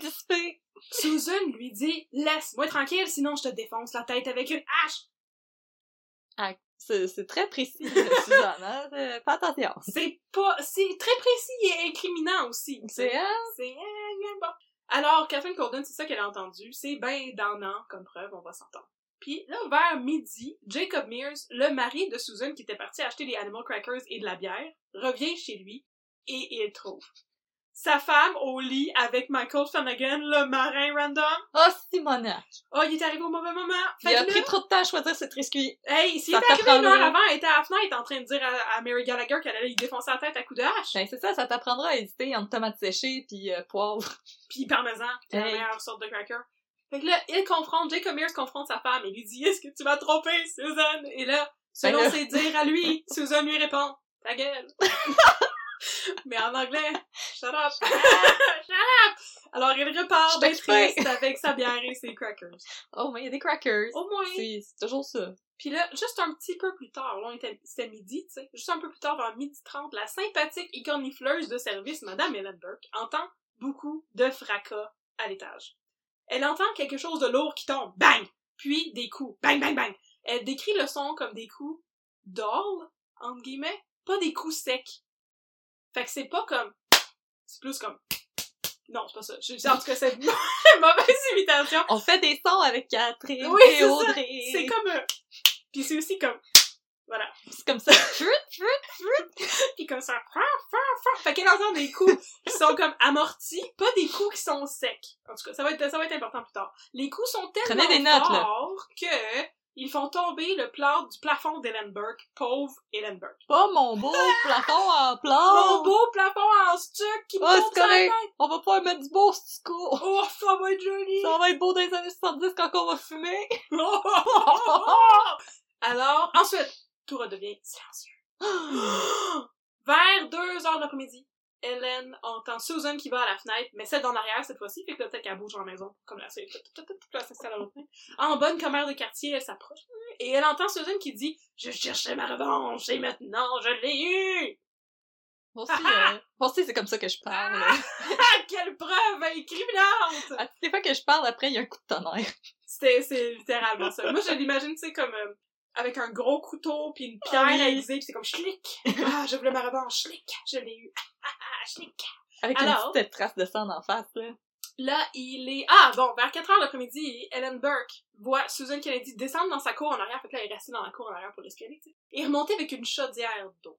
dit, laisse-moi tranquille, sinon je te défonce la tête avec une hache. Ah, c'est très précis, Susan, hein? Fais attention. C'est très précis et incriminant aussi. C'est bon. Alors, Catherine Colden, c'est ça qu'elle a entendu. C'est ben damnant comme preuve, on va s'entendre. Puis là, vers midi, Jacob Mears, le mari de Susan qui était parti acheter des animal crackers et de la bière, revient chez lui et il trouve sa femme au lit avec Michael Flanagan, le marin random. Oh, Simonac! Oh, il est arrivé au mauvais moment. Il a pris trop de temps à choisir ses triscuits. Hey, s'il Ça était arrivé 1 heure t'apprendra. avant, elle était à la fenêtre en train de dire à Mary Gallagher qu'elle allait lui défoncer la tête à coups de hache. Ben, c'est ça t'apprendra à hésiter entre tomates séchées pis poivre. Pis parmesan, c'est la Hey. meilleure sorte de cracker. Fait que là, Jacob Mears confronte sa femme et lui dit « Est-ce que tu m'as trompé, Susan? » Et là, selon Ben là. ses dires à lui, Susan lui répond « Ta gueule! » Mais en anglais, « Shut up! » Shut up! Alors il repart Je bien t'explique. triste avec sa bière et ses crackers. Oh, mais il y a des crackers. Au moins. C'est toujours ça. Puis là, juste un petit peu plus tard, là, c'était midi, tu sais, juste un peu plus tard, vers 12h30, la sympathique et cornifleuse de service, Madame Ellen Burke, entend beaucoup de fracas à l'étage. Elle entend quelque chose de lourd qui tombe, bang! Puis des coups, bang, bang, bang! Elle décrit le son comme des coups d'orle, entre guillemets, pas des coups secs. Fait que c'est pas comme... C'est plus comme... Non, c'est pas ça. En tout cas, c'est une mauvaise imitation. On fait des sons avec Catherine Oui, et c'est ça. Audrey. C'est comme... Puis c'est aussi comme... Voilà. C'est comme ça. Pis comme ça, fait qu'elle entend des coups qui sont comme amortis, pas des coups qui sont secs. En tout cas, ça va être important plus tard. Les coups sont tellement Prenez des notes, là. forts que ils font tomber le plafond d'Ellen Burke, pauvre Ellen Burke. Pas mon beau plafond en Mon plomb. beau plafond en stuc qui me Oh, tombe c'est sur la correct. tête. On va pouvoir mettre du beau stucco. Oh, ça va être joli. Ça va être beau dans les années 70 quand on va fumer. Alors, ensuite, tout redevient silencieux. Vers 2h de l'après-midi, Hélène entend Susan qui va à la fenêtre, mais celle d'en arrière cette fois-ci, fait que là, peut-être qu'elle bouge dans la maison, comme là, c'est s'installe à l'autre fenêtre. En bonne commère de quartier, elle s'approche, et elle entend Susan qui dit « Je cherchais ma revanche, et maintenant, je l'ai eue! Moi aussi, c'est comme ça que je parle. » Ah, quelle preuve incriminante! À toutes les fois que je parle, après, il y a un coup de tonnerre. C'est littéralement ça. Moi, je l'imagine, tu sais, comme... avec un gros couteau puis une pierre oui. aiguisée, pis c'est comme schlick. Ah, je voulais ma revanche, schlick. Je l'ai eu. Schlick. Avec Alors? une petite trace de sang en face, là. Là, il est... Ah, bon, vers 4h l'après-midi, Ellen Burke voit Susan Kennedy descendre dans sa cour en arrière, fait que là, elle est restée dans la cour en arrière pour l'espionner, tu sais, et remonter avec une chaudière d'eau.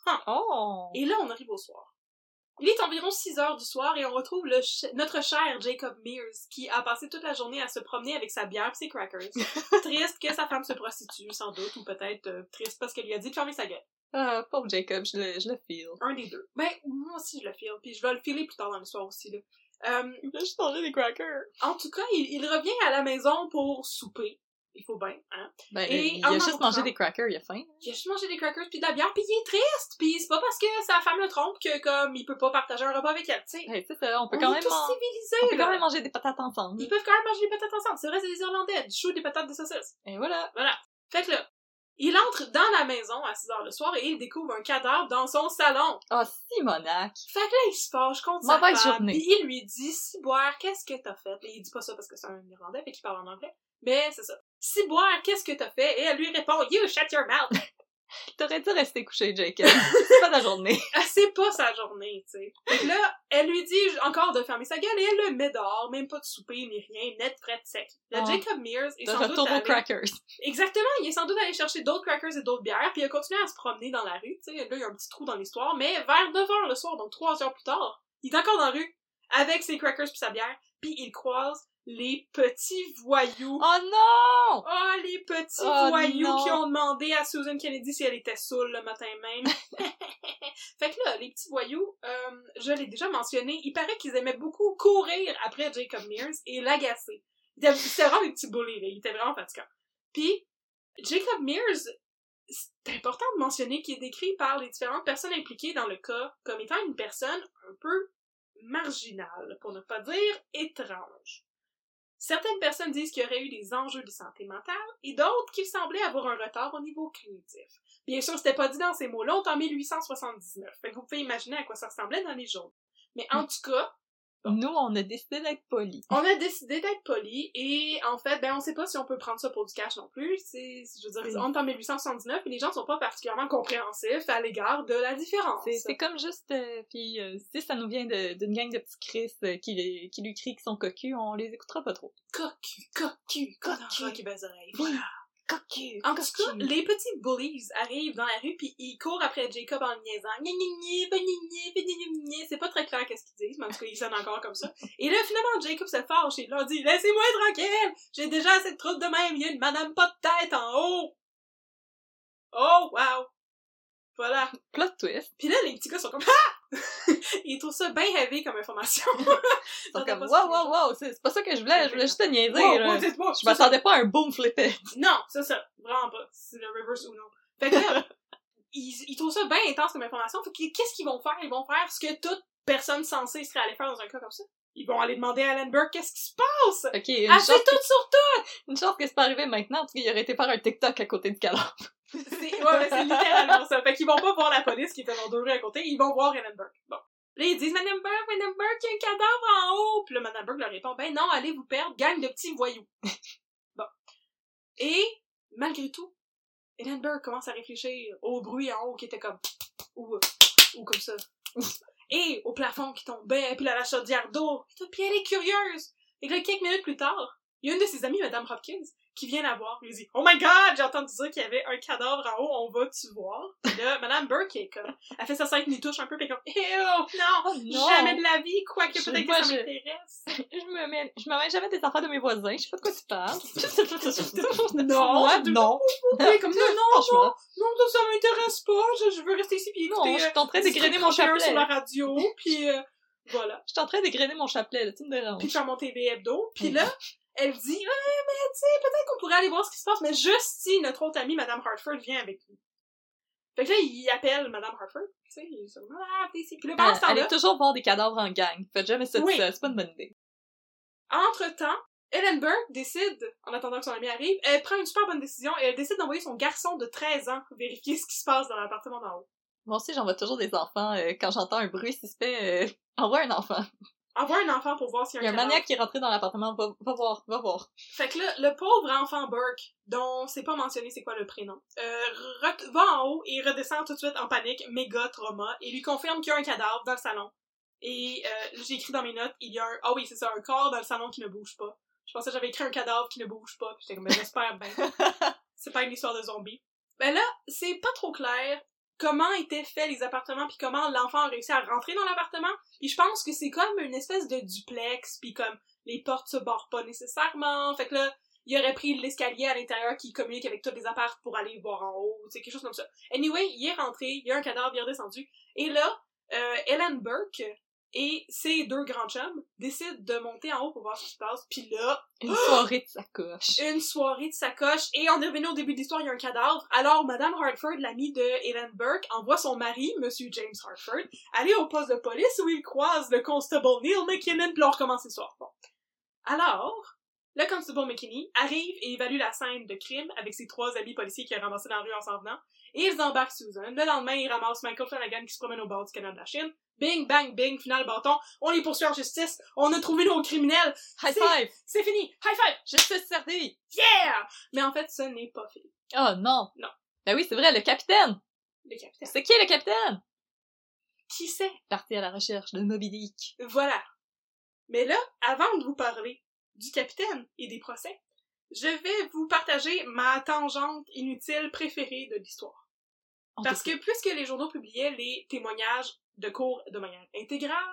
Oh! Et là, on arrive au soir. Il est environ 6h du soir et on retrouve notre cher Jacob Mears qui a passé toute la journée à se promener avec sa bière et ses crackers. Triste que sa femme se prostitue, sans doute, ou peut-être triste parce qu'elle lui a dit de fermer sa gueule. Ah, pauvre Jacob, je le feel. Un des deux. Ben, moi aussi je le feel, puis je vais le filer plus tard dans l'histoire aussi, là. Il a juste mangé des crackers. En tout cas, il revient à la maison pour souper. Il faut bien, hein. Ben, Et il en a juste rentrant- mangé des crackers, il a faim. Il a juste mangé des crackers puis de la bière, puis il est triste, puis c'est pas parce que sa femme le trompe que, comme, il peut pas partager un repas avec elle, tu sais. Hey, c'est ça, on peut On quand est même tous on civilisés, peut là. quand même manger des patates ensemble. Ils peuvent quand même manger des patates ensemble. C'est vrai, c'est des Irlandais. Du chou, des patates, des saucisses. Et voilà. Voilà. Fait que là, il entre dans la maison à 6h le soir et il découvre un cadavre dans son salon. Oh, Simonac. Fait que là, il se fâche contre sa Mauvaise femme. journée. Puis il lui dit, Ciboire, qu'est-ce que t'as fait? Et il dit pas ça parce que c'est un Irlandais, fait qu'il parle en anglais. Mais c'est ça. Ciboire, qu'est-ce que t'as fait? Et elle lui répond, You shut your mouth! T'aurais dû rester couché, Jacob. C'est pas ta journée. Ah, c'est pas sa journée, tu sais. Fait que là, elle lui dit encore de fermer sa gueule et elle le met dehors, même pas de souper ni rien, net, frais, sec. Là, Oh. Jacob Mears est De sans doute retour aux allé... crackers. Exactement, il est sans doute allé chercher d'autres crackers et d'autres bières, puis il a continué à se promener dans la rue, tu sais. Là, il y a un petit trou dans l'histoire, mais vers 9h le soir, donc 3 heures plus tard, il est encore dans la rue, avec ses crackers puis sa bière, puis il croise les petits voyous. Oh non! Oh, les petits Oh, voyous non. qui ont demandé à Susan Kennedy si elle était saoule le matin même. Fait que là, les petits voyous, je l'ai déjà mentionné, il paraît qu'ils aimaient beaucoup courir après Jacob Mears et l'agacer. C'était vraiment des petits bullies, là. Il était vraiment fatigant. Puis, Jacob Mears, c'est important de mentionner qu'il est décrit par les différentes personnes impliquées dans le cas comme étant une personne un peu marginale, pour ne pas dire étrange. Certaines personnes disent qu'il y aurait eu des enjeux de santé mentale et d'autres qu'il semblait avoir un retard au niveau cognitif. Bien sûr, c'était pas dit dans ces mots-là, on est en 1879. Fait que vous pouvez imaginer à quoi ça ressemblait dans les journaux. Mais en tout cas, Nous, on a décidé d'être polis. on a décidé d'être polis et en fait, ben on sait pas si on peut prendre ça pour du cash non plus. Je veux dire, on est en 1879 et les gens sont pas particulièrement compréhensifs à l'égard de la différence. C'est comme juste, si ça nous vient d'une gang de petits Chris qui lui crient qu'ils sont cocus, on les écoutera pas trop. Cocu, cocu, Cocu. qui baise oreilles. Voilà. Cocu! En tout cas, les petits bullies arrivent dans la rue pis ils courent après Jacob en le niaisant. C'est pas très clair qu'est-ce qu'ils disent, mais en tout cas, ils sonnent encore comme ça. Et là, finalement, Jacob se fâche et leur dit « Laissez-moi tranquille! J'ai déjà assez de troubles de même, il y a une madame pas de tête en haut! » Oh, wow! Voilà. Plot twist. Pis là, les petits gars sont comme « Ah! » Ils trouvent ça bien heavy comme information. Ils sont comme, wow, c'est pas ça que je voulais juste te niaiser, là. Dites-moi, Je m'attendais pas à un boom flippet. Non, c'est ça, vraiment pas. C'est le reverse Uno. Fait que là, ils trouvent ça bien intense comme information. Fait que qu'est-ce qu'ils vont faire? Ils vont faire ce que toute personne censée serait allée faire dans un cas comme ça. Ils vont aller demander à Alan Burke qu'est-ce qui se passe! Ok, Elle fait tout sur tout! Une chance que c'est pas arrivé maintenant, parce qu'il aurait été faire un TikTok à côté du cadavre. C'est littéralement ça. Fait qu'ils vont pas voir la police qui était dans 2 rues à côté, ils vont voir Alan Burke. Bon. Là, ils disent, Madame Burke, il y a un cadavre en haut! Puis là, Madame Burke leur répond, ben non, allez vous perdre, gang de petits voyous. Bon. Et, malgré tout, Alan Burke commence à réfléchir au bruit en haut qui était comme, ou comme ça. Et au plafond qui tombait, puis la chaudière d'eau. Puis elle est curieuse. Et là, quelques minutes plus tard, il y a une de ses amies, Madame Hopkins, qui vient la voir. Elle dit « Oh my God! J'ai entendu dire qu'il y avait un cadavre en haut, on va-tu voir? » Puis là, Madame Burke est comme... Elle fait sa scène qui touche un peu, pis comme « Ew! Non! Jamais de la vie! Quoique peut-être que ça m'intéresse! » Je me mets jamais des affaires de mes voisins, je sais pas de quoi tu parles. Non! Non! Comme non, ça m'intéresse pas, je veux rester ici pis écouter... Non, je suis en train d'égrener mon chapelet. Sur la radio, pis voilà. Je suis en train d'égrener mon chapelet, là, tu me déranges. Pis faire mon TV hebdo, pis là... Elle dit, mais tu sais, peut-être qu'on pourrait aller voir ce qui se passe, mais juste si notre autre amie, Madame Hartford, vient avec nous. Fait que là, il appelle Madame Hartford, tu sais, il se dit, t'es ici. Puis là, pendant ce temps-là... Elle est toujours voir des cadavres en gang. Faites jamais ça tout seul, c'est pas une bonne idée. Entre-temps, Ellen Burke décide, en attendant que son ami arrive, elle prend une super bonne décision et elle décide d'envoyer son garçon de 13 ans vérifier ce qui se passe dans l'appartement d'en haut. Moi aussi, j'envoie toujours des enfants. Quand j'entends un bruit suspect, envoie un enfant. Envoie un enfant pour voir s'il y a un maniaque qui est rentré dans l'appartement, va voir. Fait que là, le pauvre enfant Burke, dont c'est pas mentionné c'est quoi le prénom, va en haut et redescend tout de suite en panique, méga trauma, et lui confirme qu'il y a un cadavre dans le salon. Et j'ai écrit dans mes notes, il y a un... Ah oui, c'est ça, un corps dans le salon qui ne bouge pas. Je pensais que j'avais écrit un cadavre qui ne bouge pas, pis j'étais comme, j'espère bien. C'est pas une histoire de zombie. Ben là, c'est pas trop clair comment étaient faits les appartements puis comment l'enfant a réussi à rentrer dans l'appartement. Puis je pense que c'est comme une espèce de duplex puis comme les portes se barrent pas nécessairement. Fait que là, il aurait pris l'escalier à l'intérieur qui communique avec tous les apparts pour aller voir en haut, c'est quelque chose comme ça. Anyway, il est rentré, il y a un cadavre, il est redescendu. Et là, Ellen Burke et ses 2 grands chums décident de monter en haut pour voir ce qui se passe. Puis là... Une soirée de sacoche. Une soirée de sacoche. Et on est revenu au début de l'histoire, il y a un cadavre. Alors, Madame Hartford, l'amie de Ellen Burke, envoie son mari, Monsieur James Hartford, aller au poste de police où il croise le constable Neil McKinnon puis on recommence l'histoire. Bon. Alors, le constable McKinney arrive et évalue la scène de crime avec ses 3 amis policiers qu'il a ramassés dans la rue en s'en venant. Et ils embarquent Susan. Le lendemain, ils ramassent Michael Flanagan qui se promène au bord du canal de la Chine. Bing, bang, bing, final bâton. On les poursuit en justice. On a trouvé nos criminels. High five! C'est fini! High five! Justice servie! Yeah! Mais en fait, ce n'est pas fini. Oh non! Non. Ben oui, c'est vrai, le capitaine! Le capitaine. C'est qui le capitaine? Qui c'est? Parti à la recherche de Moby Dick. Voilà. Mais là, avant de vous parler du capitaine et des procès, je vais vous partager ma tangente inutile préférée de l'histoire. Parce que puisque les journaux publiaient les témoignages de cours de manière intégrale,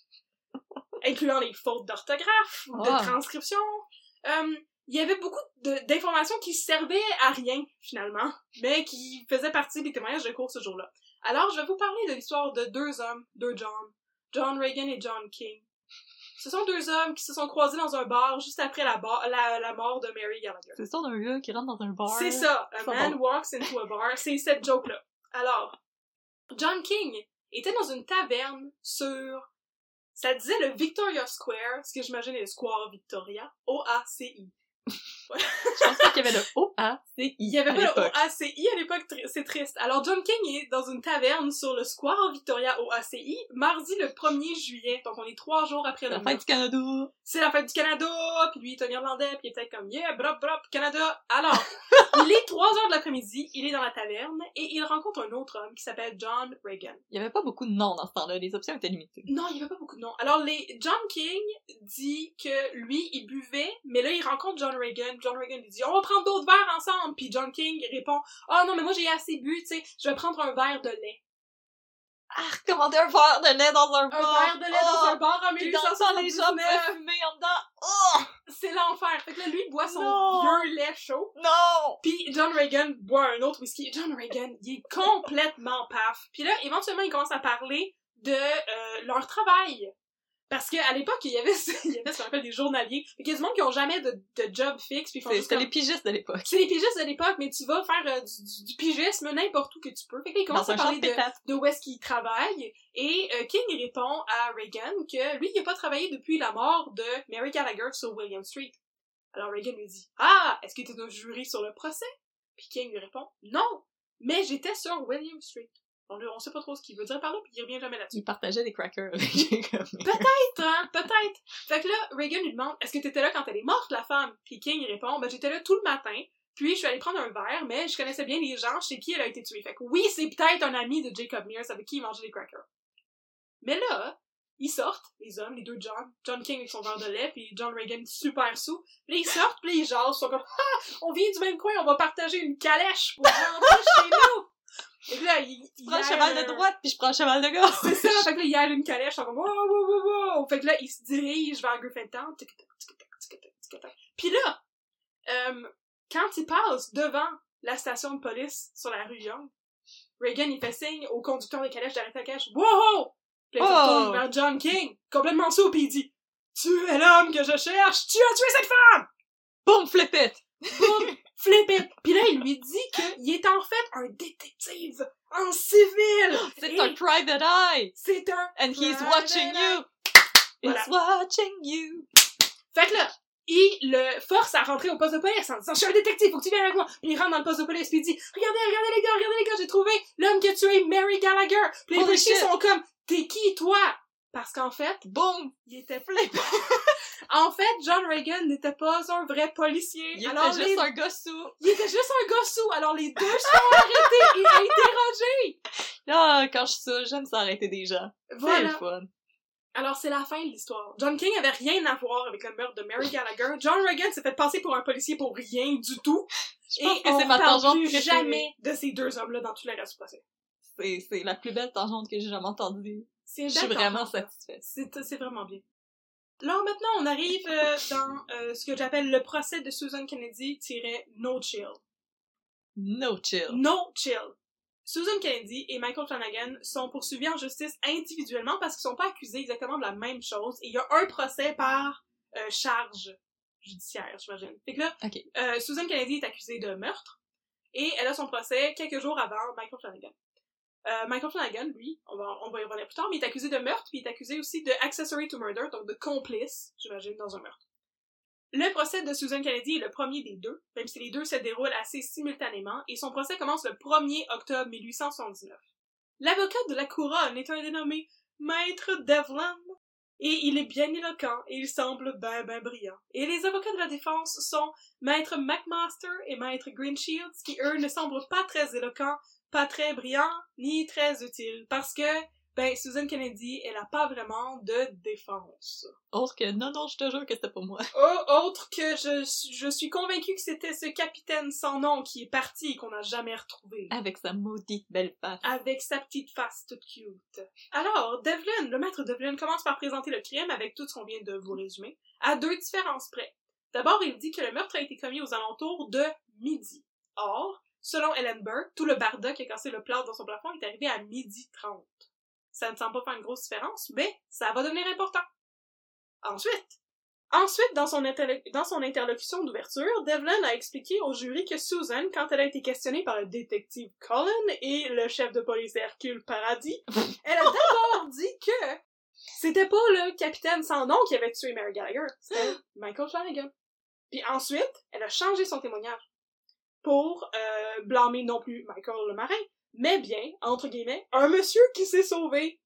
incluant les fautes d'orthographe, de transcription, il y avait beaucoup d'informations qui servaient à rien, finalement, mais qui faisaient partie des témoignages de cours ce jour-là. Alors, je vais vous parler de l'histoire de 2 hommes, 2 John Reagan et John King. Ce sont 2 hommes qui se sont croisés dans un bar juste après la mort de Mary Gallagher. C'est ça d'un gars qui rentre dans un bar. C'est ça, a man walks into a bar, c'est cette joke-là. Alors, John King était dans une taverne sur... Ça disait le Victoria Square, ce que j'imagine est le Square Victoria, O-A-C-I. Ouais. Je pense pas qu'il y avait le O-A-C-I. Il y avait pas le O-A-C-I à l'époque, c'est triste. Alors, John King est dans une taverne sur le Square Victoria O-A-C-I, mardi le 1er juillet, donc on est 3 jours après le la fête du Canada. C'est la fête du Canada, puis lui il est un Irlandais, puis il était comme « Yeah, brop, brop, Canada! » Alors, Il est 3h de l'après-midi, il est dans la taverne, et il rencontre un autre homme qui s'appelle John Reagan. Il y avait pas beaucoup de noms dans ce temps-là, les options étaient limitées. Non, il y avait pas beaucoup de noms. Alors, John King dit que lui, il buvait, mais là, il rencontre John Reagan. John Reagan lui dit « On va prendre d'autres verres ensemble! » Puis John King répond « Ah non, mais moi, j'ai assez bu, tu sais, je vais prendre un verre de lait. » Ah, recommander un verre de lait dans un Un bar! verre de lait dans un bar en Puis dans le temps, les gens 1879! pouvaient fumer en dedans! Oh! C'est l'enfer! Fait que là, lui, il boit son Non. vieux lait chaud. Non! Puis John Reagan boit un autre whisky. John Reagan, il est complètement paf. Puis là, éventuellement, il commence à parler de leur travail. Parce qu'à l'époque, il y avait ce qu'on appelle des journaliers. Fait qu'il y a du monde qui ont jamais de job fixe. Puis ils font juste C'était comme... les pigistes de l'époque. C'est les pigistes de l'époque, mais tu vas faire du pigisme n'importe où que tu peux. Fait que là, il commence à parler de où est-ce qu'il travaille. Et King répond à Reagan que lui, il a pas travaillé depuis la mort de Mary Gallagher sur William Street. Alors Reagan lui dit « Ah, est-ce que t'es un jury sur le procès? » Puis King lui répond « Non, mais j'étais sur William Street. » On sait pas trop ce qu'il veut dire par là, puis il revient jamais là-dessus. Il partageait des crackers avec Jacob. Peut-être, hein, peut-être. Fait que là, Reagan lui demande « Est-ce que t'étais là quand elle est morte, la femme? » Puis King répond « Ben, j'étais là tout le matin, puis je suis allée prendre un verre, mais je connaissais bien les gens chez qui elle a été tuée. » Fait que oui, c'est peut-être un ami de Jacob Mears avec qui il mangeait des crackers. Mais là, ils sortent, les hommes, les deux John King avec son verre de lait, puis John Reagan super sous. Puis là, ils sortent, puis là, ils jasent, ils sont comme « Ah, on vient du même coin, on va partager une calèche pour rentrer chez nous! » Et là, il prends le cheval de droite, puis je prends le cheval de gauche. C'est ça, fait que là, il y a une calèche, ils sont comme « Wow, wow, wow, wow! » Fait que là, il se dirige vers Griffintown, puis là, quand il passe devant la station de police sur la rue Young, Reagan, il fait signe au conducteur de calèche d'arrêter la calèche. « Wow! » Puis là, il se retourne vers John King, complètement sous, puis il dit « Tu es l'homme que je cherche! Tu as tué cette femme! » Boum, flip it! Boum, flip it! Puis là, il lui dit qu'il est en fait un détective en civil! C'est un private eye! C'est un And he's private watching eye. you! Voilà. He's watching you! Fait que là, il le force à rentrer au poste de police en disant « Je suis un détective, faut que tu viennes avec moi! » Puis il rentre dans le poste de police puis il dit « Regardez les gars, j'ai trouvé l'homme qui a tué Mary Gallagher! » Puis les Holy policiers shit. sont comme « T'es qui, toi? » Parce qu'en fait, Boum! il était flip. En fait, John Reagan n'était pas un vrai policier. Il alors était juste un gars sous. Il était juste un gars sous, alors les deux sont arrêtés et interrogés! Ah, quand je suis saoule, j'aime ça arrêter des gens. C'est Voilà. le fun. Alors, c'est la fin de l'histoire. John King avait rien à voir avec le meurtre de Mary Gallagher. John Reagan s'est fait passer pour un policier pour rien du tout. Je pense Et que on c'est ma parle tangente plus préférée. jamais de ces deux hommes-là dans tout le reste du procès. C'est la plus belle tangente que j'ai jamais entendue. C'est une Je suis belle vraiment tangente. satisfaite. C'est vraiment bien. Alors maintenant, on arrive dans ce que j'appelle le procès de Susan Kennedy-No Chill. No chill. No Chill. Susan Kennedy et Michael Flanagan sont poursuivis en justice individuellement parce qu'ils sont pas accusés exactement de la même chose. Et il y a un procès par charge judiciaire, j'imagine. Fait que là, Ok. Susan Kennedy est accusée de meurtre et elle a son procès quelques jours avant Michael Flanagan. Michael Flanagan, lui, on va y revenir plus tard, mais il est accusé de meurtre, puis il est accusé aussi de accessory to murder, donc de complice, j'imagine, dans un meurtre. Le procès de Susan Kennedy est le premier des deux, même si les deux se déroulent assez simultanément, et son procès commence le 1er octobre 1879. L'avocat de la couronne est un dénommé Maître Devlin, et il est bien éloquent, et il semble ben brillant. Et les avocats de la défense sont Maître McMaster et Maître Greenshields, qui eux ne semblent pas très éloquents, pas très brillants, ni très utiles, parce que, Susan Kennedy, elle a pas vraiment de défense. Autre que, non, je te jure que c'était pas moi. Autre que je suis convaincue que c'était ce capitaine sans nom qui est parti et qu'on n'a jamais retrouvé. Avec sa maudite belle face. Avec sa petite face toute cute. Alors, Devlin, le maître Devlin, commence par présenter le crime avec tout ce qu'on vient de vous résumer, à deux différences près. D'abord, il dit que le meurtre a été commis aux alentours de midi. Or, selon Ellen Burke, tout le barda qui a cassé le plâtre dans son plafond est arrivé à 12h30. Ça ne semble pas faire une grosse différence, mais ça va devenir important. Ensuite, dans son interlocution d'ouverture, Devlin a expliqué au jury que Susan, quand elle a été questionnée par le détective Cullen et le chef de police Hercule Paradis, elle a d'abord dit que c'était pas le capitaine sans nom qui avait tué Mary Gallagher, c'était Michael Flanagan. Puis ensuite, elle a changé son témoignage pour blâmer non plus Michael le marin, mais bien, entre guillemets, un monsieur qui s'est sauvé.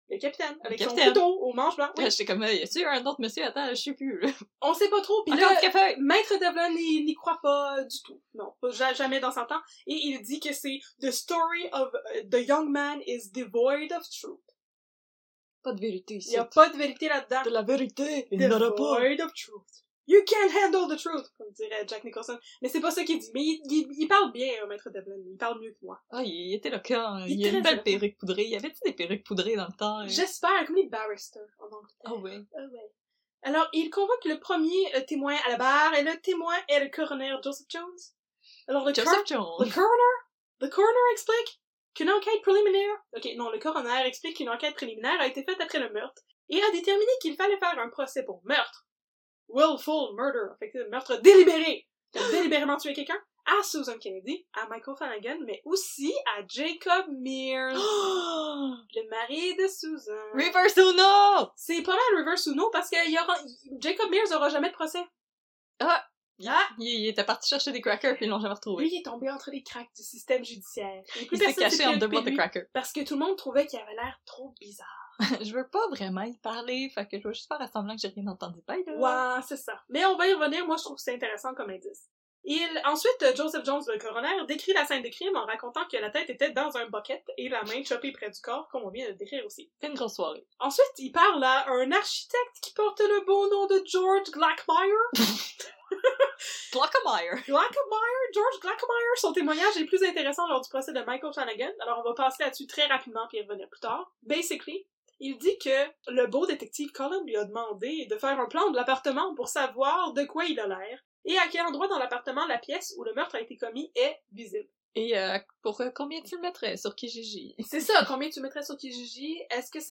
Le capitaine, avec son capitaine. couteau au manche blanc. Oui. J'étais comme, y a-tu un autre monsieur? Attends, je sais plus, là. On sait pas trop, pis Encore là, du café! Maître Devlin n'y croit pas du tout. Non, jamais dans son temps. Et il dit que c'est « The story of the young man is devoid of truth ». Pas de vérité Il ici. y a pas de vérité là-dedans. De la vérité, il n'y en aura pas. Devoid of truth. You can't handle the truth, comme dirait Jack Nicholson. Mais c'est pas ça qu'il dit. Mais il parle bien, Maître Devlin. Il parle mieux que moi. Ah, il était éloquent. Il Il a est une très belle perruque poudrée. Y avait-tu des perruques poudrées dans le temps? J'espère, comme les barristers en Angleterre. Ah ouais. Ah ouais. Alors, il convoque le premier témoin à la barre, et le témoin est le coroner Joseph Jones. Alors, le Joseph Jones. Le coroner explique qu'une enquête préliminaire... Ok, non, le coroner explique qu'une enquête préliminaire a été faite après le meurtre, et a déterminé qu'il fallait faire un procès pour meurtre. Willful murder, fait que meurtre délibéré. T'as délibérément tué quelqu'un? À Susan Kennedy, à Michael Flanagan, mais aussi à Jacob Mears, le mari de Susan. Reverse Uno! C'est pas mal reverse ou non, parce que Jacob Mears aura jamais de procès. Ah! Ah! Il était parti chercher des crackers puis ils l'ont jamais retrouvé. Lui, il est tombé entre les cracks du système judiciaire. Et plus Il s'est personne caché s'est entre deux préoccupé boîtes de de lui, crackers. parce que tout le monde trouvait qu'il avait l'air trop bizarre. Je veux pas vraiment y parler, fait que je vais juste faire semblant que j'ai rien entendu pas, là. Ouais, c'est ça. Mais on va y revenir, moi je trouve que c'est intéressant comme indice. Ensuite, Joseph Jones, le coroner, décrit la scène de crime en racontant que la tête était dans un bucket et la main choppée près du corps, comme on vient de le décrire aussi. C'est une grosse soirée. Ensuite, il parle à un architecte qui porte le beau nom de George Glackmeyer. Glockemeyer. George Glackmeyer, son témoignage est le plus intéressant lors du procès de Michael Flanagan, alors on va passer là-dessus très rapidement puis y revenir plus tard. Basically, il dit que le beau détective Cullen lui a demandé de faire un plan de l'appartement pour savoir de quoi il a l'air, et à quel endroit dans l'appartement la pièce où le meurtre a été commis est visible. Et pour combien tu le mettrais sur Kijiji? C'est ça, combien tu mettrais sur Kijiji? Est-ce que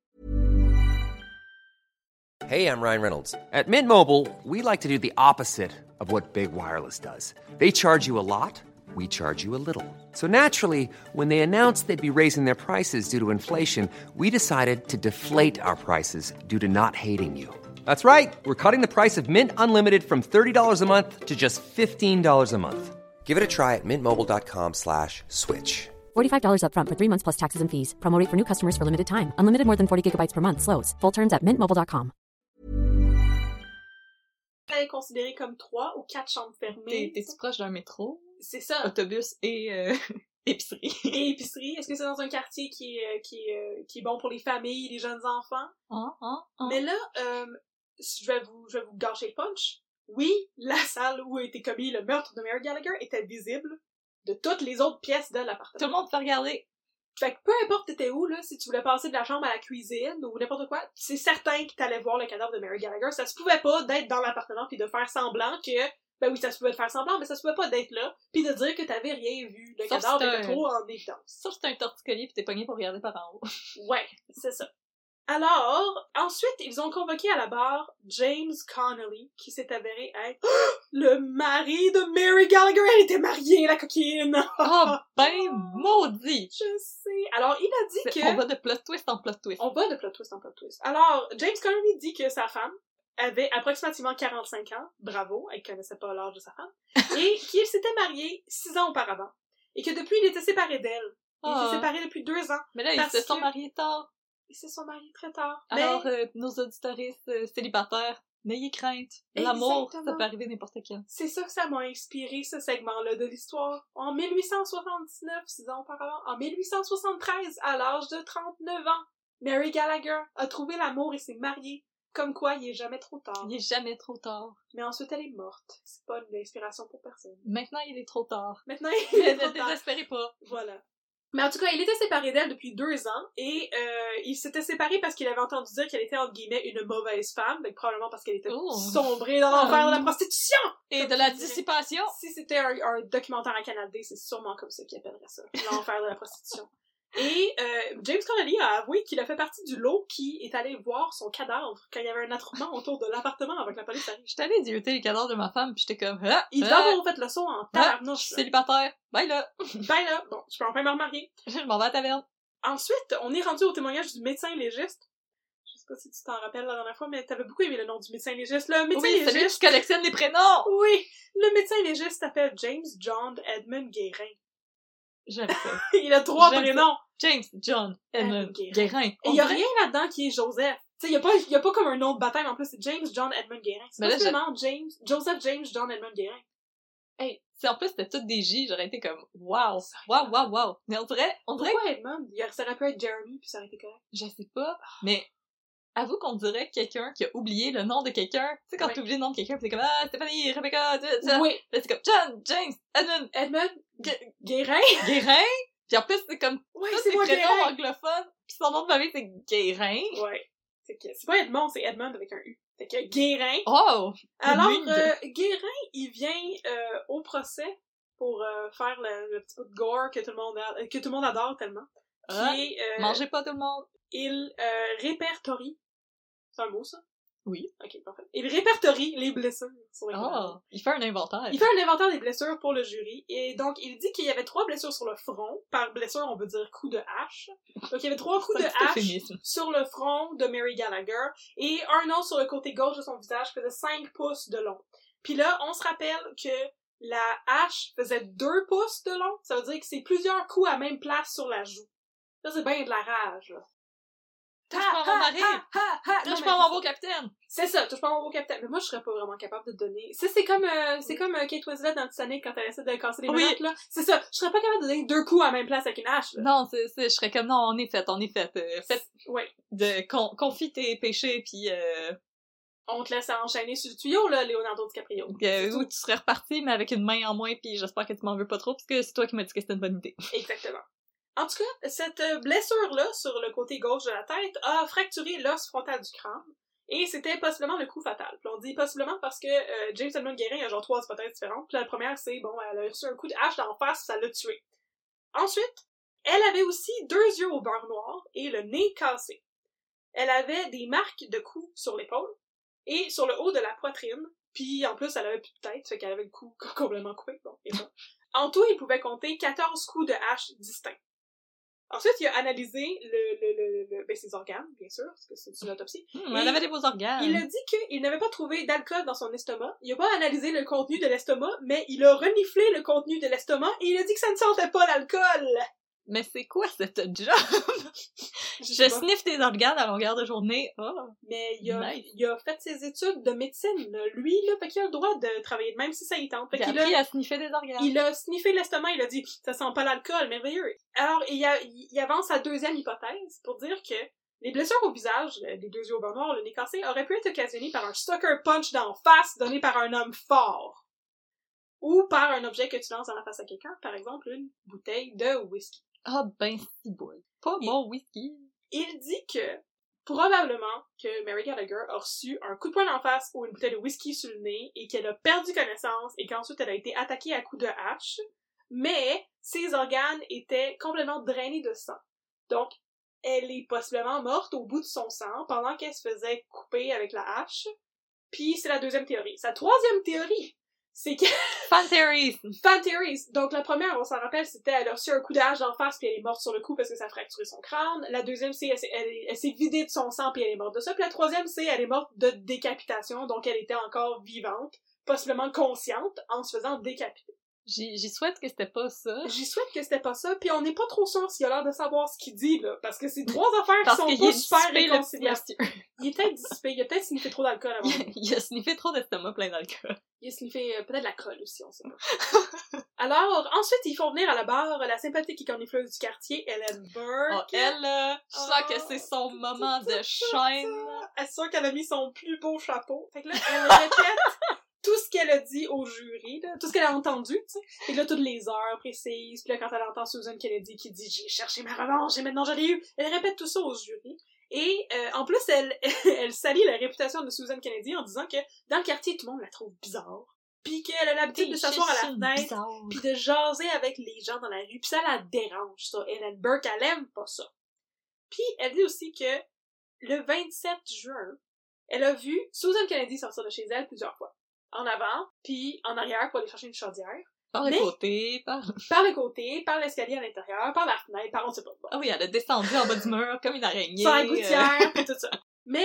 Hey, I'm Ryan Reynolds. At Mint Mobile, we like to do the opposite of what Big Wireless does. They charge you a lot, we charge you a little. So naturally, when they announced they'd be raising their prices due to inflation, we decided to deflate our prices due to not hating you. That's right. We're cutting the price of Mint Unlimited from $30 a month to just $15 a month. Give it a try at mintmobile.com/switch. $45 up front for 3 months plus taxes and fees. Promo rate for new customers for limited time. Unlimited more than 40 gigabytes per month. Slows full terms at mintmobile.com. est considéré comme 3 ou 4 chambres fermées? T'es-tu proche d'un métro? C'est ça. Autobus et épicerie. Et épicerie. Est-ce que c'est dans un quartier qui est bon pour les familles, les jeunes enfants? Mais là, je vais vous gâcher le punch. Oui, la salle où a été commis le meurtre de Mary Gallagher était visible de toutes les autres pièces de l'appartement. Tout le monde peut regarder. Fait que peu importe t'étais où, là, si tu voulais passer de la chambre à la cuisine ou n'importe quoi, c'est certain que t'allais voir le cadavre de Mary Gallagher. Ça se pouvait pas d'être dans l'appartement puis de faire semblant que... Ben oui, ça se pouvait de faire semblant, mais ça se pouvait pas d'être là puis de dire que t'avais rien vu. Le cadavre était trop en évidence. Sauf que c'est un torticolis pis t'es pogné pour regarder par en haut. Ouais, c'est ça. Alors, ensuite, ils ont convoqué à la barre James Connolly, qui s'est avéré être le mari de Mary Gallagher. Elle était mariée, la coquine! Oh, ben maudit! Je sais. Alors, il a dit que... On va de plot twist en plot twist. On va de plot twist en plot twist. Alors, James Connolly dit que sa femme avait approximativement 45 ans. Bravo, elle connaissait pas l'âge de sa femme. Et qu'il s'était marié 6 ans auparavant. Et que depuis, il était séparé d'elle. Il était séparé depuis 2 ans. Mais là, ils se sont mariés tard. Ils se sont mariés très tard. Alors, nos auditoristes célibataires, n'ayez crainte. L'amour, ça peut arriver n'importe quand. C'est ça que ça m'a inspiré, ce segment-là de l'histoire. En 1879, 6 ans auparavant, en 1873, à l'âge de 39 ans, Mary Gallagher a trouvé l'amour et s'est mariée. Comme quoi, il est jamais trop tard. Il est jamais trop tard. Mais ensuite, elle est morte. C'est pas une inspiration pour personne. Maintenant, il est trop tard. Maintenant, il est trop Ne tard. désespérez pas. Voilà. Mais en tout cas, il était séparé d'elle depuis 2 ans, et il s'était séparé parce qu'il avait entendu dire qu'elle était, entre guillemets, une mauvaise femme, donc probablement parce qu'elle était sombrée dans l'enfer de la prostitution! Et de la dissipation! Si c'était un documentaire à Canal D, c'est sûrement comme ça qu'il appellerait ça, l'enfer de la prostitution. Et James Connolly a avoué qu'il a fait partie du lot qui est allé voir son cadavre quand il y avait un attroupement autour de l'appartement avec la police arrive. J'étais allée dieuter les cadavres de ma femme pis j'étais comme ils doivent avoir fait le saut en tabarnouche. Je suis célibataire. Bye là! Bye là! Bon, je peux enfin me remarier. Je m'en vais à la taverne. Ensuite, on est rendu au témoignage du médecin légiste. Je sais pas si tu t'en rappelles la dernière fois, mais t'avais beaucoup aimé le nom du médecin légiste. Le médecin légiste... celui qui collectionne les prénoms! Oui! Le médecin légiste s'appelle James John Edmund Guérin. J'aime ça. Il a 3 J'aime prénoms. James, John, Edmund, Guérin. Et il y a rien là-dedans qui est Joseph. Tu sais, il y a pas comme un nom de baptême, en plus, c'est James, John, Edmund, Guérin. C'est pas seulement Joseph, James, John, Edmund, Guérin. Hey, en plus, c'était toutes des J, j'aurais été comme, wow. Mais on dirait... Pourquoi Edmund? Ça aurait pu être Jeremy, puis ça aurait été correct. Je sais pas, mais avoue qu'on dirait quelqu'un qui a oublié le nom de quelqu'un. Tu sais, quand tu oublies le nom de quelqu'un, pis t'es comme, ah, Stéphanie, Rebecca, ça. Oui. Là, c'est comme, John, James, Edmund, Guérin. Guérin. Pis en plus, c'est comme, Ouais, tous c'est ces moi prénoms Guérin. anglophones. Pis son nom de famille, c'est Guérin. Ouais. C'est pas Edmond, c'est Edmund avec un U. Fait que Guérin. Oh! Alors, Guérin, il vient au procès pour faire le petit peu de gore que tout le monde adore tellement. Qui est... Mangez pas tout le monde. Il répertorie. C'est un mot, ça? Oui. Ok, parfait. Il répertorie les blessures sur les grenades. Il fait un inventaire. Il fait un inventaire des blessures pour le jury, et donc il dit qu'il y avait 3 blessures sur le front. Par blessure, on veut dire coup de hache. Donc il y avait 3 coups de hache sur le front de Mary Gallagher, et un autre sur le côté gauche de son visage faisait 5 pouces de long. Puis là, on se rappelle que la hache faisait 2 pouces de long, ça veut dire que c'est plusieurs coups à même place sur la joue. Ça, c'est bien de la rage, là. Touche pas à mon mari! Touche pas à mon beau capitaine! C'est ça, touche pas à mon beau capitaine. Mais moi, je serais pas vraiment capable de te donner... C'est comme Kate Winslet dans Titanic quand elle essaie de casser les menottes, là. C'est ça, je serais pas capable de donner 2 coups à la même place avec une hache, là. Non, je serais comme, non, on est fait. Ouais. Confie tes péchés, pis On te laisse enchaîner sur le tuyau, là, Leonardo DiCaprio. Où tu serais reparti, mais avec une main en moins, pis j'espère que tu m'en veux pas trop, parce que c'est toi qui m'as dit que c'était une bonne idée. Exactement. En tout cas, cette blessure-là, sur le côté gauche de la tête, a fracturé l'os frontal du crâne, et c'était possiblement le coup fatal. Puis on dit possiblement parce que James Edmund Guérin a genre 3 hypothèses différentes. Puis la première, c'est, bon, elle a reçu un coup de hache d'en face, ça l'a tué. Ensuite, elle avait aussi 2 yeux au beurre noir et le nez cassé. Elle avait des marques de coups sur l'épaule et sur le haut de la poitrine, puis en plus, elle avait plus de tête, fait qu'elle avait le cou complètement coupé. Bon, et ça. En tout, il pouvait compter 14 coups de hache distincts. Ensuite, il a analysé ses organes, bien sûr, parce que c'est une autopsie. Elle avait des beaux organes. Il a dit qu'il n'avait pas trouvé d'alcool dans son estomac. Il a pas analysé le contenu de l'estomac, mais il a reniflé le contenu de l'estomac et il a dit que ça ne sentait pas l'alcool. Mais c'est quoi cette job? Je sniffe tes organes à longueur de journée. Oh, mais il a fait ses études de médecine, là. Lui, là, fait qu'il a le droit de travailler, même si ça y tente. Fait qu'il a sniffé des organes. Il a sniffé l'estomac, il a dit, ça sent pas l'alcool, merveilleux. Alors, il avance sa deuxième hypothèse pour dire que les blessures au visage, les 2 yeux au beurre noir, le nez cassé, auraient pu être occasionnées par un sucker punch d'en face donné par un homme fort. Ou par un objet que tu lances dans la face à quelqu'un, par exemple une bouteille de whisky. Ah ben si boy. Pas mon whisky. Il dit que probablement que Mary Gallagher a reçu un coup de poing d'en face ou une bouteille de whisky sur le nez et qu'elle a perdu connaissance et qu'ensuite elle a été attaquée à coups de hache, mais ses organes étaient complètement drainés de sang. Donc, elle est possiblement morte au bout de son sang pendant qu'elle se faisait couper avec la hache. Puis c'est la deuxième théorie. Sa troisième théorie, c'est que... Fan theories! Fan theories! Donc la première, on s'en rappelle, c'était elle a reçu un coup de hache d'en face puis elle est morte sur le coup parce que ça a fracturé son crâne. La deuxième, c'est elle s'est vidée de son sang puis elle est morte de ça. Puis la troisième, c'est elle est morte de décapitation, donc elle était encore vivante, possiblement consciente, en se faisant décapiter. J'y souhaite que c'était pas ça. J'y souhaite que c'était pas ça, puis on n'est pas trop sûr s'il a l'air de savoir ce qu'il dit, là, parce que c'est 3 affaires qui sont pas super réconciliables. Il est peut-être dissipé, il a peut-être sniffé trop d'alcool avant. Il a sniffé trop d'estomac plein d'alcool. Il a sniffé peut-être la colle aussi, on sait pas. Alors, ensuite, ils font venir à la barre la sympathique et cornifleuse du quartier, Ellen Burke. Oh, elle, je sens que c'est son moment de shine. Elle est sûre qu'elle a mis son plus beau chapeau. Fait que là, elle répète tout ce qu'elle a dit au jury, là, tout ce qu'elle a entendu, tu sais. Et là, toutes les heures précises. Puis là, quand elle entend Susan Kennedy qui dit « J'ai cherché ma revanche et maintenant je l'ai eu », elle répète tout ça au jury. Et en plus, elle salit la réputation de Susan Kennedy en disant que dans le quartier, tout le monde la trouve bizarre. Puis qu'elle a l'habitude de s'asseoir à la fenêtre, puis de jaser avec les gens dans la rue. Puis ça la dérange, ça. Ellen Burke, elle aime pas ça. Puis elle dit aussi que le 27 juin, elle a vu Susan Kennedy sortir de chez elle plusieurs fois. En avant, puis en arrière pour aller chercher une chaudière. Par le côté, par le côté, par l'escalier à l'intérieur, par la fenêtre, par on sait pas. Bon. Ah oui, elle a descendu en bas du mur comme une araignée. Sur la gouttière, pis tout ça. Mais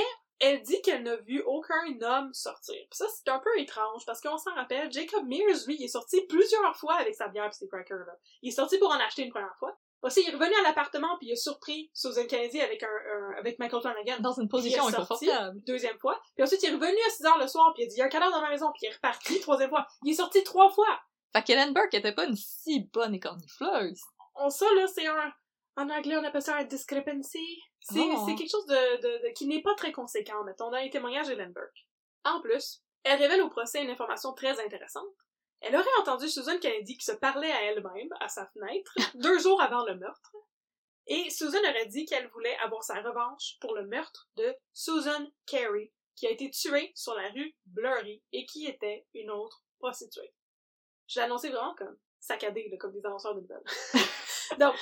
elle dit qu'elle n'a vu aucun homme sortir. Puis ça, c'est un peu étrange, parce qu'on s'en rappelle, Jacob Mears, lui, il est sorti plusieurs fois avec sa bière pis ses crackers, là. Il est sorti pour en acheter une première fois. Aussi, il est revenu à l'appartement puis il a surpris Susan Kennedy avec avec Michael Flanagan. Dans une position inconfortable. Deuxième fois. Puis ensuite, il est revenu à 6h le soir puis il a dit, il y a un cadavre dans ma maison puis il est reparti troisième fois. Il est sorti 3 fois. Fait qu'Ellen Burke était pas une si bonne écornifleuse. Ça, là, c'est en anglais, on appelle ça un discrepancy. C'est quelque chose qui n'est pas très conséquent, mettons, dans les témoignages d'Ellen Burke. En plus, elle révèle au procès une information très intéressante. Elle aurait entendu Susan Kennedy qui se parlait à elle-même, à sa fenêtre, 2 jours avant le meurtre. Et Susan aurait dit qu'elle voulait avoir sa revanche pour le meurtre de Susan Carey, qui a été tuée sur la rue Blurry et qui était une autre prostituée. Je l'ai annoncé vraiment comme saccadé, là, comme des annonceurs de nouvelles. Donc,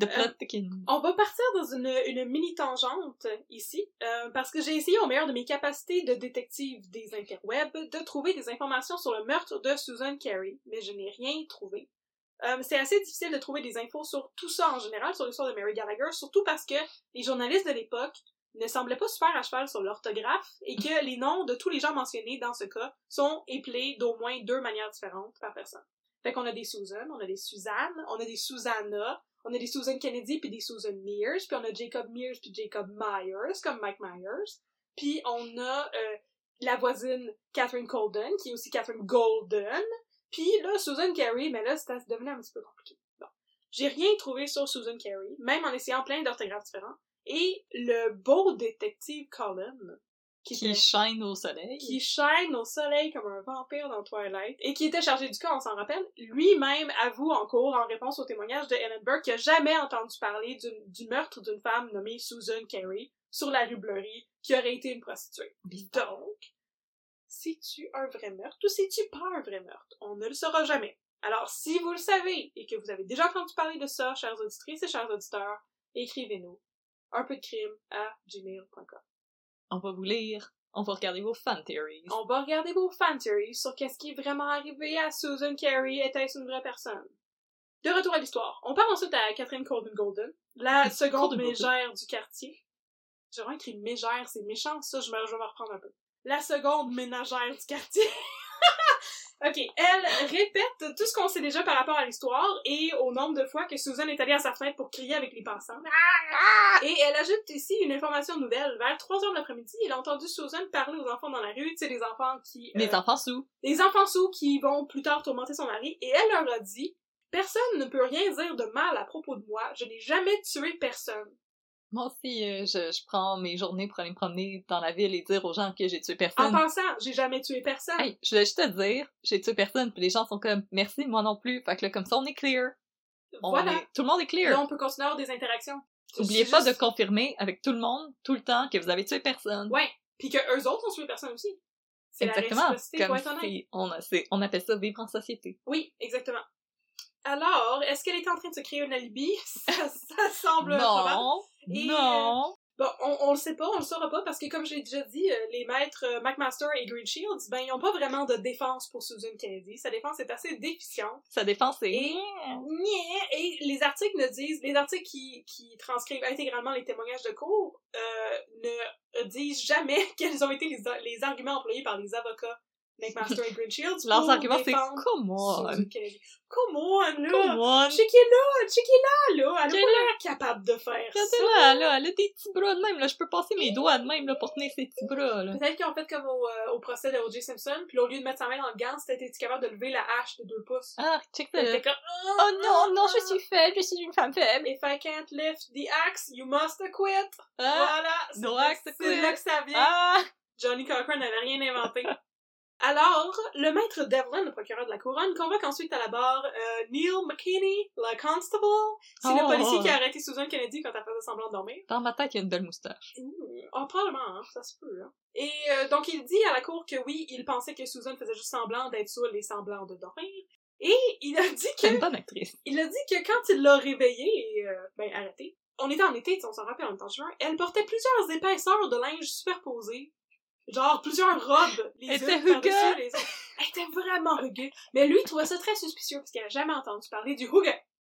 on va partir dans une mini-tangente ici, parce que j'ai essayé au meilleur de mes capacités de détective des interwebs de trouver des informations sur le meurtre de Susan Carey, mais je n'ai rien trouvé. C'est assez difficile de trouver des infos sur tout ça en général, sur l'histoire de Mary Gallagher, surtout parce que les journalistes de l'époque ne semblaient pas super à cheval sur l'orthographe et que les noms de tous les gens mentionnés dans ce cas sont épelés d'au moins 2 manières différentes par personne. Fait qu'on a des Susan, on a des Suzanne, on a des Susanna, on a des Susan Kennedy puis des Susan Mears, puis on a Jacob Mears puis Jacob Myers, comme Mike Myers. Puis on a la voisine Catherine Colden, qui est aussi Catherine Golden. Puis là, Susan Carey, mais là, ça devenait un petit peu compliqué. Bon. J'ai rien trouvé sur Susan Carey, même en essayant plein d'orthographes différents. Et le beau détective Colin, qui shine au soleil. Qui shine au soleil comme un vampire dans Twilight, et qui était chargé du cas, on s'en rappelle, lui-même avoue en cours, en réponse au témoignage de Ellen Burke, qu'il n'a jamais entendu parler du meurtre d'une femme nommée Susan Carey sur la rue Blurry, qui aurait été une prostituée. Donc, c'est-tu un vrai meurtre ou c'est-tu pas un vrai meurtre? On ne le saura jamais. Alors, si vous le savez, et que vous avez déjà entendu parler de ça, chères auditrices et chers auditeurs, écrivez-nous unpeudcrime@gmail.com. On va vous lire. On va regarder vos fan theories. On va regarder vos fan theories sur qu'est-ce qui est vraiment arrivé à Susan Carey. Était-ce une vraie personne? De retour à l'histoire. On part ensuite à Catherine Colden Golden, la seconde mégère du quartier. J'ai vraiment écrit mégère, c'est méchant, ça, je vais me reprendre un peu. La seconde ménagère du quartier. Ok, elle répète tout ce qu'on sait déjà par rapport à l'histoire et au nombre de fois que Susan est allée à sa fenêtre pour crier avec les passants. Et elle ajoute ici une information nouvelle. Vers 3h de l'après-midi, elle a entendu Susan parler aux enfants dans la rue, tu sais, les enfants qui... Les enfants sous. Les enfants sous qui vont plus tard tourmenter son mari, et elle leur a dit « Personne ne peut rien dire de mal à propos de moi, je n'ai jamais tué personne. » Moi aussi, je prends mes journées pour aller me promener dans la ville et dire aux gens que j'ai tué personne. En pensant, j'ai jamais tué personne. Hey, je voulais juste te dire, j'ai tué personne, puis les gens sont comme, merci, moi non plus. Fait que là, comme ça, on est clear. Voilà. Tout le monde est clear. Là, on peut continuer à avoir des interactions. N'oubliez pas de confirmer avec tout le monde, tout le temps, que vous avez tué personne. Ouais. Puis que eux autres ont tué personne aussi. C'est exactement. La réciprocité, pour être honnête. On appelle ça vivre en société. Oui, exactement. Alors, est-ce qu'elle est en train de se créer un alibi? Ça semble probable. Non. Bon, on le sait pas, on le saura pas, parce que comme j'ai déjà dit, les maîtres McMaster et Green Shields, ben, ils ont pas vraiment de défense pour Susan Kennedy. Sa défense est assez déficiente. Sa défense est... Et les articles qui transcrivent intégralement les témoignages de cour, ne disent jamais quels ont été les arguments employés par les avocats McMaster et Green Shields. Leurs arguments, c'est come on. Come on, là. Come on. Checkez-la, là. Elle a pas l'air capable de faire ça. Regardez-là, là. Elle a des petits bras de même, là. Je peux passer mes doigts de même, là, pour tenir ses petits bras, là. Peut-être qu'ils ont fait comme au procès de O.J. Simpson, puis au lieu de mettre sa main dans le gant, c'était capable de lever la hache de 2 pouces. Ah, check ça. Comme, oh non, je suis faible, je suis une femme faible. If I can't lift the axe, you must quit. Ah, voilà. no axe to quit. C'est là que ça vient. Ah. Johnny Cochran n'avait rien inventé. Alors, le maître Devlin, le procureur de la couronne, convoque ensuite à la barre Neil McKinney, le constable. C'est le policier qui a arrêté Susan Kennedy quand elle faisait semblant de dormir. Dans ma tête, il y a une belle moustache. Probablement, hein, ça se peut. Hein. Et donc, il dit à la cour que oui, il pensait que Susan faisait juste semblant d'être saoule et semblant de dormir. Et il a dit que... C'est une bonne actrice. Il a dit que quand il l'a réveillée et, arrêtée, on était en été, on s'en rappelle, on était en juin, elle portait plusieurs épaisseurs de linge superposées. Genre, plusieurs robes, les unes par-dessus les autres. Elle était vraiment rugueux. Mais lui, il trouvait ça très suspicieux, parce qu'il avait jamais entendu parler du hugger.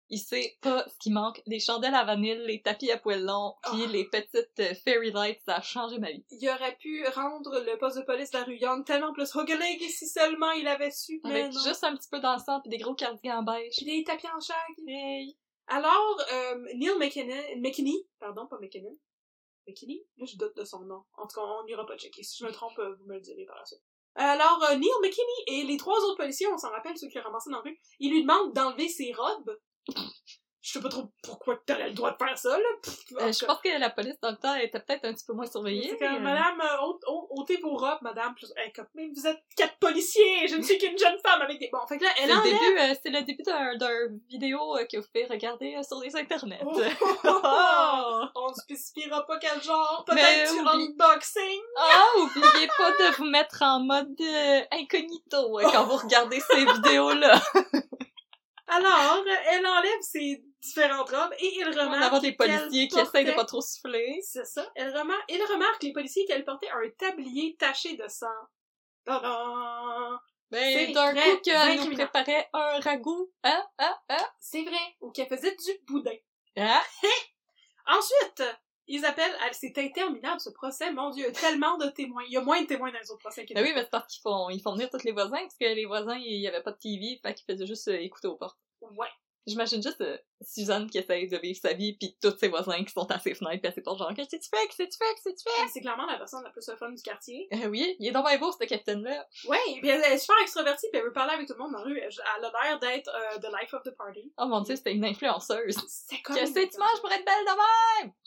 il sait pas ce qui manque. Les chandelles à vanille, les tapis à poils longs, pis les petites fairy lights, ça a changé ma vie. Il aurait pu rendre le poste de police de la rue Young tellement plus Hogaleg si seulement il avait su, mais Avec non. juste un petit peu d'encens pis des gros cardigans beige. Pis des tapis en shag. Hey. Alors, Neil McKinney, pardon, pas McKinnon. McKinney? Là, je doute de son nom. En tout cas, on n'ira pas checker. Si je me trompe, vous me le direz par la suite. Alors, Neil McKinney et les 3 autres policiers, on s'en rappelle, ceux qui ont ramassé dans la rue, ils lui demandent d'enlever ses robes. Je sais pas trop pourquoi t'aurais le droit de faire ça, là. Je pense que la police, dans le temps, était peut-être un petit peu moins surveillée. C'est comme, madame, ôtez vos robes, madame. Mais vous êtes 4 policiers, je ne suis qu'une jeune femme avec des... Bon, fait que là, elle enlève... C'est le début d'un vidéo que vous pouvez regarder sur les internets. On ne spécifiera pas quel genre, peut-être du unboxing. Oubliez pas de vous mettre en mode incognito quand vous regardez ces vidéos-là. Alors, elle enlève ses différentes robes et il remarque... On avoir des policiers qui essayent de pas trop souffler. C'est ça. Il remarque, les policiers, qu'elle portait un tablier taché de sang. Tadam! Ben, d'un coup qu'elle nous préparait un ragoût. C'est vrai. Ou qu'elle faisait du boudin. Ah. Ensuite, ils appellent... C'est interminable, ce procès. Mon Dieu, tellement de témoins. Il y a moins de témoins dans les autres procès. Ben oui, mais c'est parce qu'ils font venir tous les voisins, parce que les voisins, il y avait pas de TV, fait qu'ils faisaient juste écouter aux portes. Ouais. J'imagine juste Suzanne qui essaye de vivre sa vie, pis tous ses voisins qui sont à ses fenêtres, pis à ses portes, genre, qu'est-ce que tu fais? C'est clairement la personne la plus fun du quartier. Oui, il est donc bien beau, ce capitaine-là. Ouais, pis elle est super extravertie, pis elle veut parler avec tout le monde dans la rue. Elle a l'air d'être the life of the party. Oh mon Dieu, c'était une influenceuse. C'est comme... Qu'est-ce que tu manges pour être belle de même?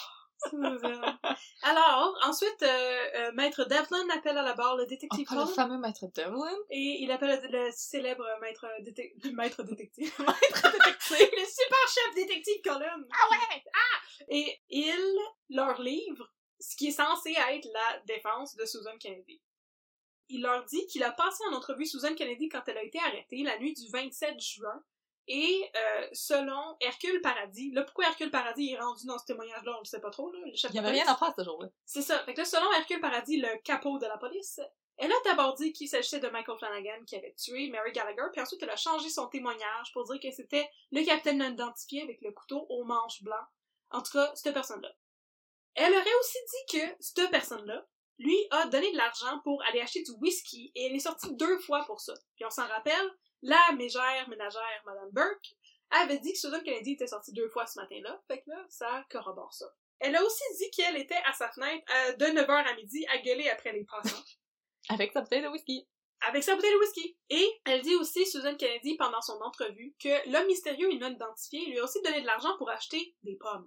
Alors, ensuite, Maître Devlin appelle à la barre le détective Encore le fameux Maître Devlin. Et il appelle le célèbre Maître détective. Maître détective. Le super chef détective Colin. Ah ouais! Ah! Et il leur livre ce qui est censé être la défense de Susan Kennedy. Il leur dit qu'il a passé en entrevue Susan Kennedy quand elle a été arrêtée la nuit du 27 juin. Et selon Hercule Paradis, là pourquoi Hercule Paradis est rendu dans ce témoignage-là, on le sait pas trop, là. Il y avait rien à faire ce jour-là. C'est ça. Fait que là, selon Hercule Paradis, le capot de la police, elle a d'abord dit qu'il s'agissait de Michael Flanagan qui avait tué Mary Gallagher, puis ensuite elle a changé son témoignage pour dire que c'était le capitaine non identifié avec le couteau au manche blanc. En tout cas, cette personne-là. Elle aurait aussi dit que cette personne-là, lui, a donné de l'argent pour aller acheter du whisky, et elle est sortie 2 fois pour ça. Puis on s'en rappelle, la ménagère, Madame Burke, avait dit que Susan Kennedy était sortie 2 fois ce matin-là, fait que là, ça corrobore ça. Elle a aussi dit qu'elle était à sa fenêtre de 9h à midi à gueuler après les passants. Avec sa bouteille de whisky. Avec sa bouteille de whisky. Et elle dit aussi, Susan Kennedy, pendant son entrevue, que l'homme mystérieux et non identifié lui a aussi donné de l'argent pour acheter des pommes.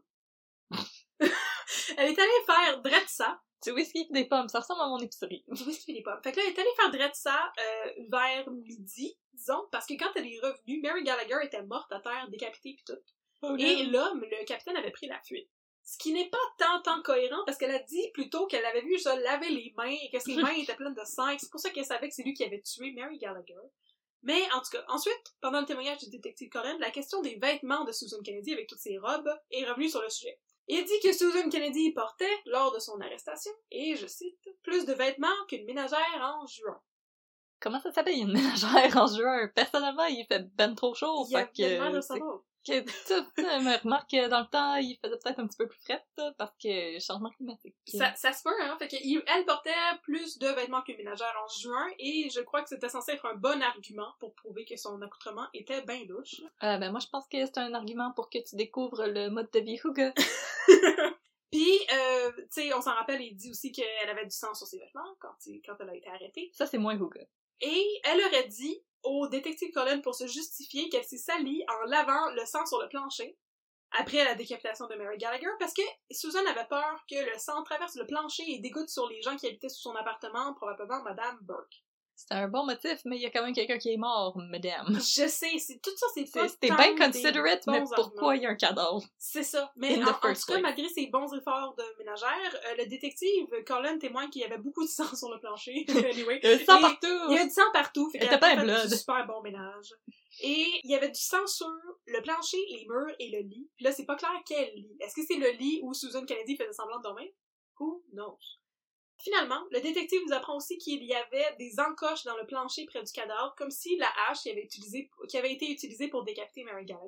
Elle est allée faire drette ça. Du whisky et des pommes, ça ressemble à mon épicerie. Du whisky et des pommes. Fait que là, elle est allée faire drette ça vers midi, disons, parce que quand elle est revenue, Mary Gallagher était morte à terre, décapitée pis tout. Oh, et l'homme, le capitaine, avait pris la fuite. Ce qui n'est pas tant cohérent, parce qu'elle a dit plutôt qu'elle avait vu ça laver les mains et que ses mains étaient pleines de sang, et c'est pour ça qu'elle savait que c'est lui qui avait tué Mary Gallagher. Mais, en tout cas, ensuite, pendant le témoignage du détective Colin, la question des vêtements de Susan Kennedy avec toutes ses robes est revenue sur le sujet. Il dit que Susan Kennedy portait, lors de son arrestation, et, je cite, plus de vêtements qu'une ménagère en juin. Comment ça s'appelle une ménagère en juin? Personnellement, il fait ben trop chaud. Il y a bien de savoir. Que tout me remarque que dans le temps, il faisait peut-être un petit peu plus frais, parce que changement climatique. Ça se peut, hein. Fait que elle portait plus de vêtements qu'une ménagère en juin, et je crois que c'était censé être un bon argument pour prouver que son accoutrement était bien louche. Ben moi, je pense que c'est un argument pour que tu découvres le mode de vie Hugo. Puis, tu sais, on s'en rappelle, il dit aussi qu'elle avait du sang sur ses vêtements quand elle a été arrêtée. Ça, c'est moins Hugo. Et elle aurait dit au détective Colin pour se justifier qu'elle s'est salie en lavant le sang sur le plancher après la décapitation de Mary Gallagher parce que Susan avait peur que le sang traverse le plancher et dégoûte sur les gens qui habitaient sous son appartement, probablement Madame Burke. C'est un bon motif, mais il y a quand même quelqu'un qui est mort, madame. Je sais, c'est tout ça, c'est pas c'était bien considerate, mais pourquoi il y a un cadavre? C'est ça. Mais en tout cas, malgré ses bons efforts de ménagère, le détective Colin témoigne qu'il y avait beaucoup de sang sur le plancher. Anyway. Il y a du sang partout! Il y a du sang partout. Fait qu'elle a fait du super bon ménage. Et il y avait du sang sur le plancher, les murs et le lit. Puis là, c'est pas clair quel lit. Est-ce que c'est le lit où Susan Kennedy faisait semblant de dormir? Who knows? Finalement, le détective nous apprend aussi qu'il y avait des encoches dans le plancher près du cadavre, comme si la hache qui avait été utilisée pour décapiter Mary Gallagher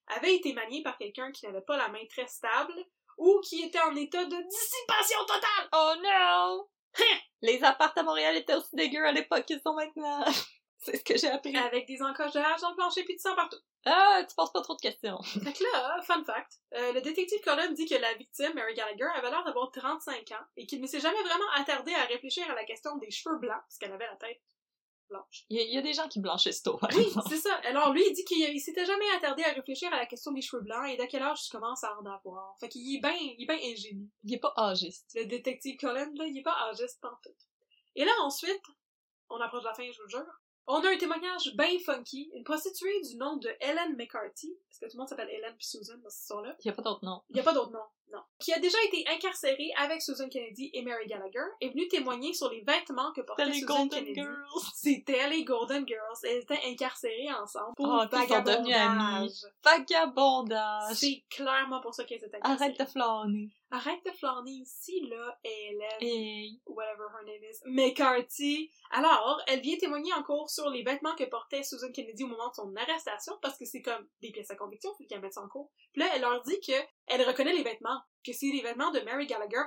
avait été manié par quelqu'un qui n'avait pas la main très stable ou qui était en état de dissipation totale. Oh non! Les apparts à Montréal étaient aussi dégueux à l'époque qu'ils sont maintenant. C'est ce que j'ai appris. Avec des encochages dans le plancher pis du sang partout. Ah, tu poses pas trop de questions. Fait que là, fun fact, le détective Cullen dit que la victime, Mary Gallagher, avait l'air d'avoir 35 ans et qu'il ne s'est jamais vraiment attardé à réfléchir à la question des cheveux blancs, parce qu'elle avait la tête blanche. Il y a des gens qui blanchissent tôt, par Oui, exemple. c'est ça. Alors lui, il dit qu'il s'était jamais attardé à réfléchir à la question des cheveux blancs et d'à quel âge tu commences à en avoir. Fait qu'il est bien ingénieux. Il est pas âgiste. Le détective Cullen, là, il est pas âgiste pantoute. Et là, ensuite, on approche de la fin, je vous le jure. On a un témoignage bien funky, une prostituée du nom de Ellen McCarthy, parce que tout le monde s'appelle Ellen puis Susan dans cette histoire-là. Il y a pas d'autre nom. Il n'y a pas d'autre nom, non. Qui a déjà été incarcérée avec Susan Kennedy et Mary Gallagher, est venue témoigner sur les vêtements que portait C'était les Susan Golden Kennedy. Girls. C'était les Golden Girls. Elles étaient incarcérées ensemble pour Oh, puis ils sont devenus amis. vagabondage. Vagabondage. C'est clairement pour ça qu'elles étaient incarcérées. Arrête de flâner. Arrête de flâner ici, là, Ellen. Hey. Whatever her name is, McCarthy. Alors, elle vient témoigner en cours sur les vêtements que portait Susan Kennedy au moment de son arrestation, parce que c'est comme des pièces à conviction, faut qu'elle mette ça en cours. Puis là, elle leur dit que elle reconnaît les vêtements, que c'est les vêtements de Mary Gallagher.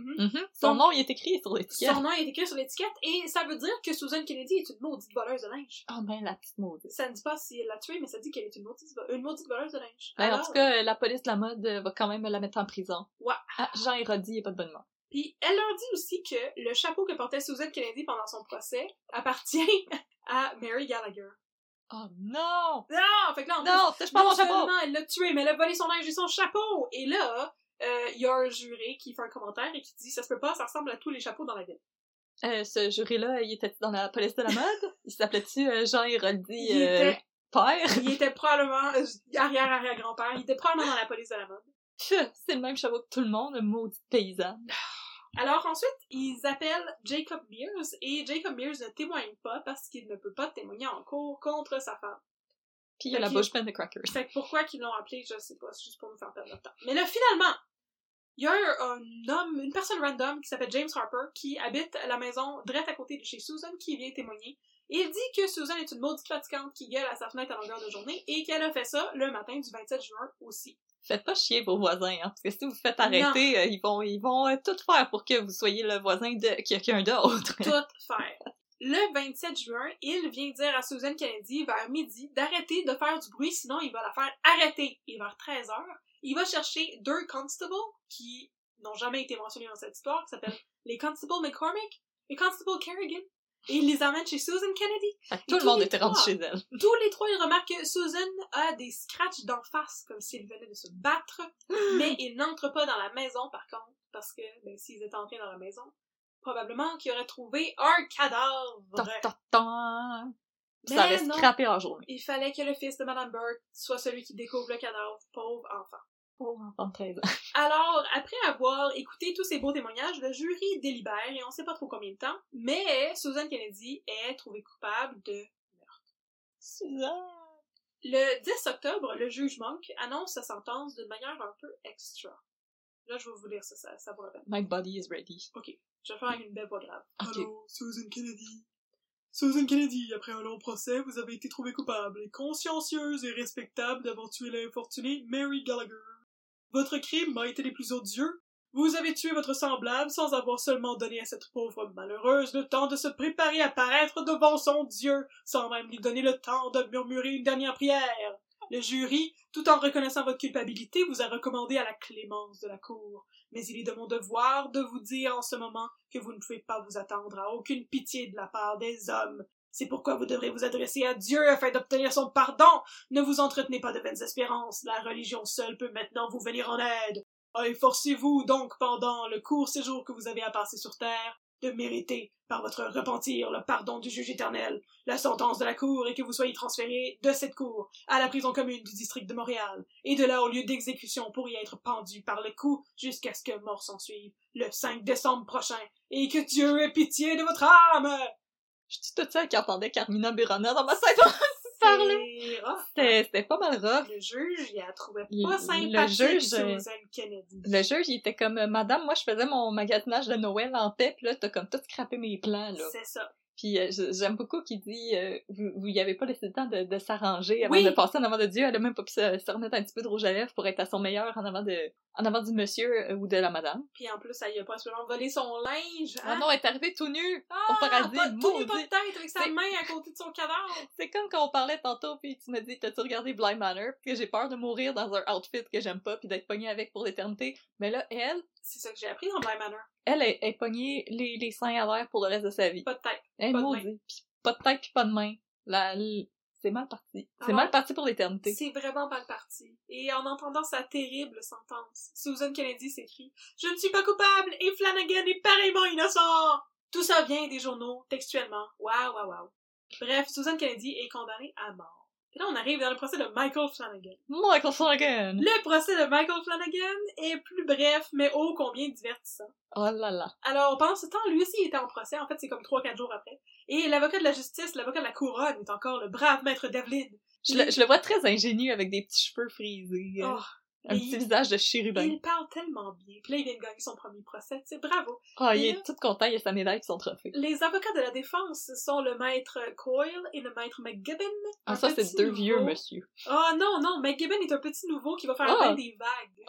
Son nom, il est écrit sur l'étiquette. Son nom est écrit sur l'étiquette, et ça veut dire que Susan Kennedy est une maudite voleuse de linge. Oh ben, la petite maudite. Ça ne dit pas si elle l'a tuée, mais ça dit qu'elle est une maudite voleuse de linge. Ben, Alors, en tout cas, la police de la mode va quand même la mettre en prison. Ouais. Ah, Jean Hérodi, il est pas de bonne humeur. Puis elle leur dit aussi que le chapeau que portait Susan Kennedy pendant son procès appartient à Mary Gallagher. Oh non! Non! Fait que là, en Non, touche pas non mon chapeau! seulement elle l'a tué, mais elle a volé son linge et son chapeau! Et là, il y a un juré qui fait un commentaire et qui dit « Ça se peut pas, ça ressemble à tous les chapeaux dans la ville. » Ce jury-là, il était dans la police de la mode? Il s'appelait-tu Jean Hérodi Il était- père? Il était probablement arrière-arrière-grand-père. Il était probablement dans la police de la mode. C'est le même chapeau que tout le monde, un maudit paysan. Alors ensuite, ils appellent Jacob Mears et Jacob Mears ne témoigne pas parce qu'il ne peut pas témoigner en cours contre sa femme. Puis il y a Fait la qu'il- bouche pleine de crackers. Fait que pourquoi qu'ils l'ont appelé, je sais pas, c'est juste pour nous faire perdre notre temps. Mais là, finalement, il y a un homme, une personne random qui s'appelle James Harper qui habite à la maison direct à côté de chez Susan qui vient témoigner. Et il dit que Susan est une maudite fatigante qui gueule à sa fenêtre à longueur de journée et qu'elle a fait ça le matin du 27 juin aussi. Faites pas chier vos voisins, hein, parce que si vous faites arrêter, ils vont tout faire pour que vous soyez le voisin de quelqu'un d'autre. Tout faire. Le 27 juin, il vient dire à Susan Kennedy, vers midi, d'arrêter de faire du bruit, sinon il va la faire arrêter. Et vers 13h, il va chercher deux constables qui n'ont jamais été mentionnés dans cette histoire, qui s'appellent les Constables McCormick et Constable Kerrigan. Et il les emmène chez Susan Kennedy. Fait que Et tout le tous monde les était rendu trois. chez elle. Tous les trois, ils remarquent que Susan a des scratchs d'en face, comme s'ils venaient de se battre, mais ils n'entrent pas dans la maison, par contre, parce que, ben, s'ils étaient entrés dans la maison, probablement qu'ils auraient trouvé un cadavre. Ça avait Mais non, scrappé en journée. il fallait que le fils de Madame Burke soit celui qui découvre le cadavre, pauvre enfant. Pauvre enfant de 13 ans. Alors, après avoir écouté tous ces beaux témoignages, le jury délibère, et on sait pas trop combien de temps, mais Susan Kennedy est trouvée coupable de Suzanne! Le 10 octobre, le juge Monk annonce sa sentence d'une manière un peu extra. Là, je vais vous lire ça vous rappelle. My body is ready. Ok, je vais faire avec une belle voix grave. Ok. Allô, Susan Kennedy. Susan Kennedy, après un long procès, vous avez été trouvée coupable et consciencieuse et respectable d'avoir tué l'infortunée Mary Gallagher. Votre crime m'a été des plus odieux. Vous avez tué votre semblable sans avoir seulement donné à cette pauvre malheureuse le temps de se préparer à paraître devant son Dieu, sans même lui donner le temps de murmurer une dernière prière. Le jury, tout en reconnaissant votre culpabilité, vous a recommandé à la clémence de la cour. Mais il est de mon devoir de vous dire en ce moment que vous ne pouvez pas vous attendre à aucune pitié de la part des hommes. C'est pourquoi vous devrez vous adresser à Dieu afin d'obtenir son pardon. Ne vous entretenez pas de vaines espérances. La religion seule peut maintenant vous venir en aide. Efforcez-vous donc pendant le court séjour que vous avez à passer sur terre de mériter par votre repentir le pardon du juge éternel. La sentence de la cour est que vous soyez transféré de cette cour à la prison commune du district de Montréal et de là au lieu d'exécution pour y être pendu par le cou jusqu'à ce que mort s'en suive le 5 décembre prochain et que Dieu ait pitié de votre âme. Je dis tout ça qui entendait Carmina Burana dans ma tête parler. C'est rough. C'était pas mal rough. Le juge, il la trouvait Le pas sympathique, juge, Susan Kennedy. Le juge, il était comme, madame, moi, je faisais mon magasinage de Noël en paix, pis là, t'as comme tout scrappé mes plans, là. C'est ça. Puis j'aime beaucoup qu'il dit vous y avez pas laissé le temps de s'arranger avant de passer en avant de Dieu. Elle a même pas pu se remettre un petit peu de rouge à lèvres pour être à son meilleur en avant du monsieur ou de la madame. Puis en plus, elle y a pas absolument volé son linge. Ah non, elle est arrivée tout nu au paradis. Tout nu, pas de tête, avec sa main à côté de son cadavre. C'est comme quand on parlait tantôt, puis tu m'as dit, t'as-tu regardé Bly Manor? Que j'ai peur de mourir dans un outfit que j'aime pas, puis d'être pognée avec pour l'éternité. Mais là, elle... C'est ça que j'ai appris dans Bly Manor. Elle est pognée les seins à l'air pour le reste de sa vie. Pas de tête. Elle pas maudit. de main. Pis pas de tête pis pas de main. C'est mal parti. C'est mal parti pour l'éternité. C'est vraiment mal parti. Et en entendant sa terrible sentence, Susan Kennedy s'écrie « Je ne suis pas coupable et Flanagan est pareillement innocent! » Tout ça vient des journaux, textuellement. Waouh. Bref, Susan Kennedy est condamnée à mort. Et là, on arrive dans le procès de Michael Flanagan. Michael Flanagan! Le procès de Michael Flanagan est plus bref, mais ô combien divertissant. Oh là là. Alors, pendant ce temps, lui aussi était en procès. En fait, c'est comme 3-4 jours après. Et l'avocat de la justice, l'avocat de la couronne, est encore le brave maître Devlin. Je le vois très ingénu avec des petits cheveux frisés. Un petit visage de chérubin. Il parle tellement bien. Puis là, il vient de gagner son premier procès. C'est bravo. Il est tout content, il a sa médaille et son trophée. Les avocats de la défense sont le maître Coyle et le maître McGibbon. Ça, c'est deux vieux monsieur. Non, McGibbon est un petit nouveau qui va faire bien des vagues.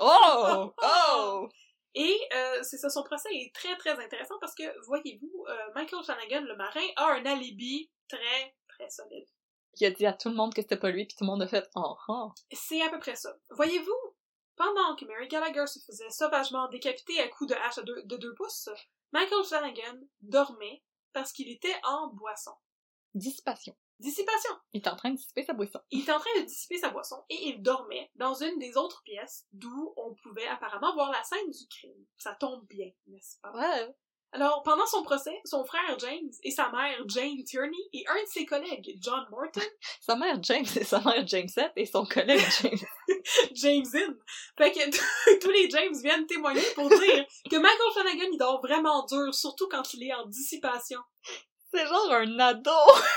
Oh! Et c'est ça, son procès est très, très intéressant parce que, voyez-vous, Michael Flanagan, le marin, a un alibi très, très solide. Il a dit à tout le monde que c'était pas lui, puis tout le monde a fait C'est à peu près ça. Voyez-vous, pendant que Mary Gallagher se faisait sauvagement décapiter à coups de hache de 2 pouces, Michael Flanagan dormait parce qu'il était en boisson. Dissipation. Il est en train de dissiper sa boisson. Il est en train de dissiper sa boisson et il dormait dans une des autres pièces d'où on pouvait apparemment voir la scène du crime. Ça tombe bien, n'est-ce pas? Ouais. Alors, pendant son procès, son frère James et sa mère Jane Tierney et un de ses collègues, John Morton... Sa mère James et sa mère Jamesette et son collègue James... Jamesin. Fait que tous les James viennent témoigner pour dire que Michael Flanagan, il dort vraiment dur, surtout quand il est en dissipation. C'est genre un ado!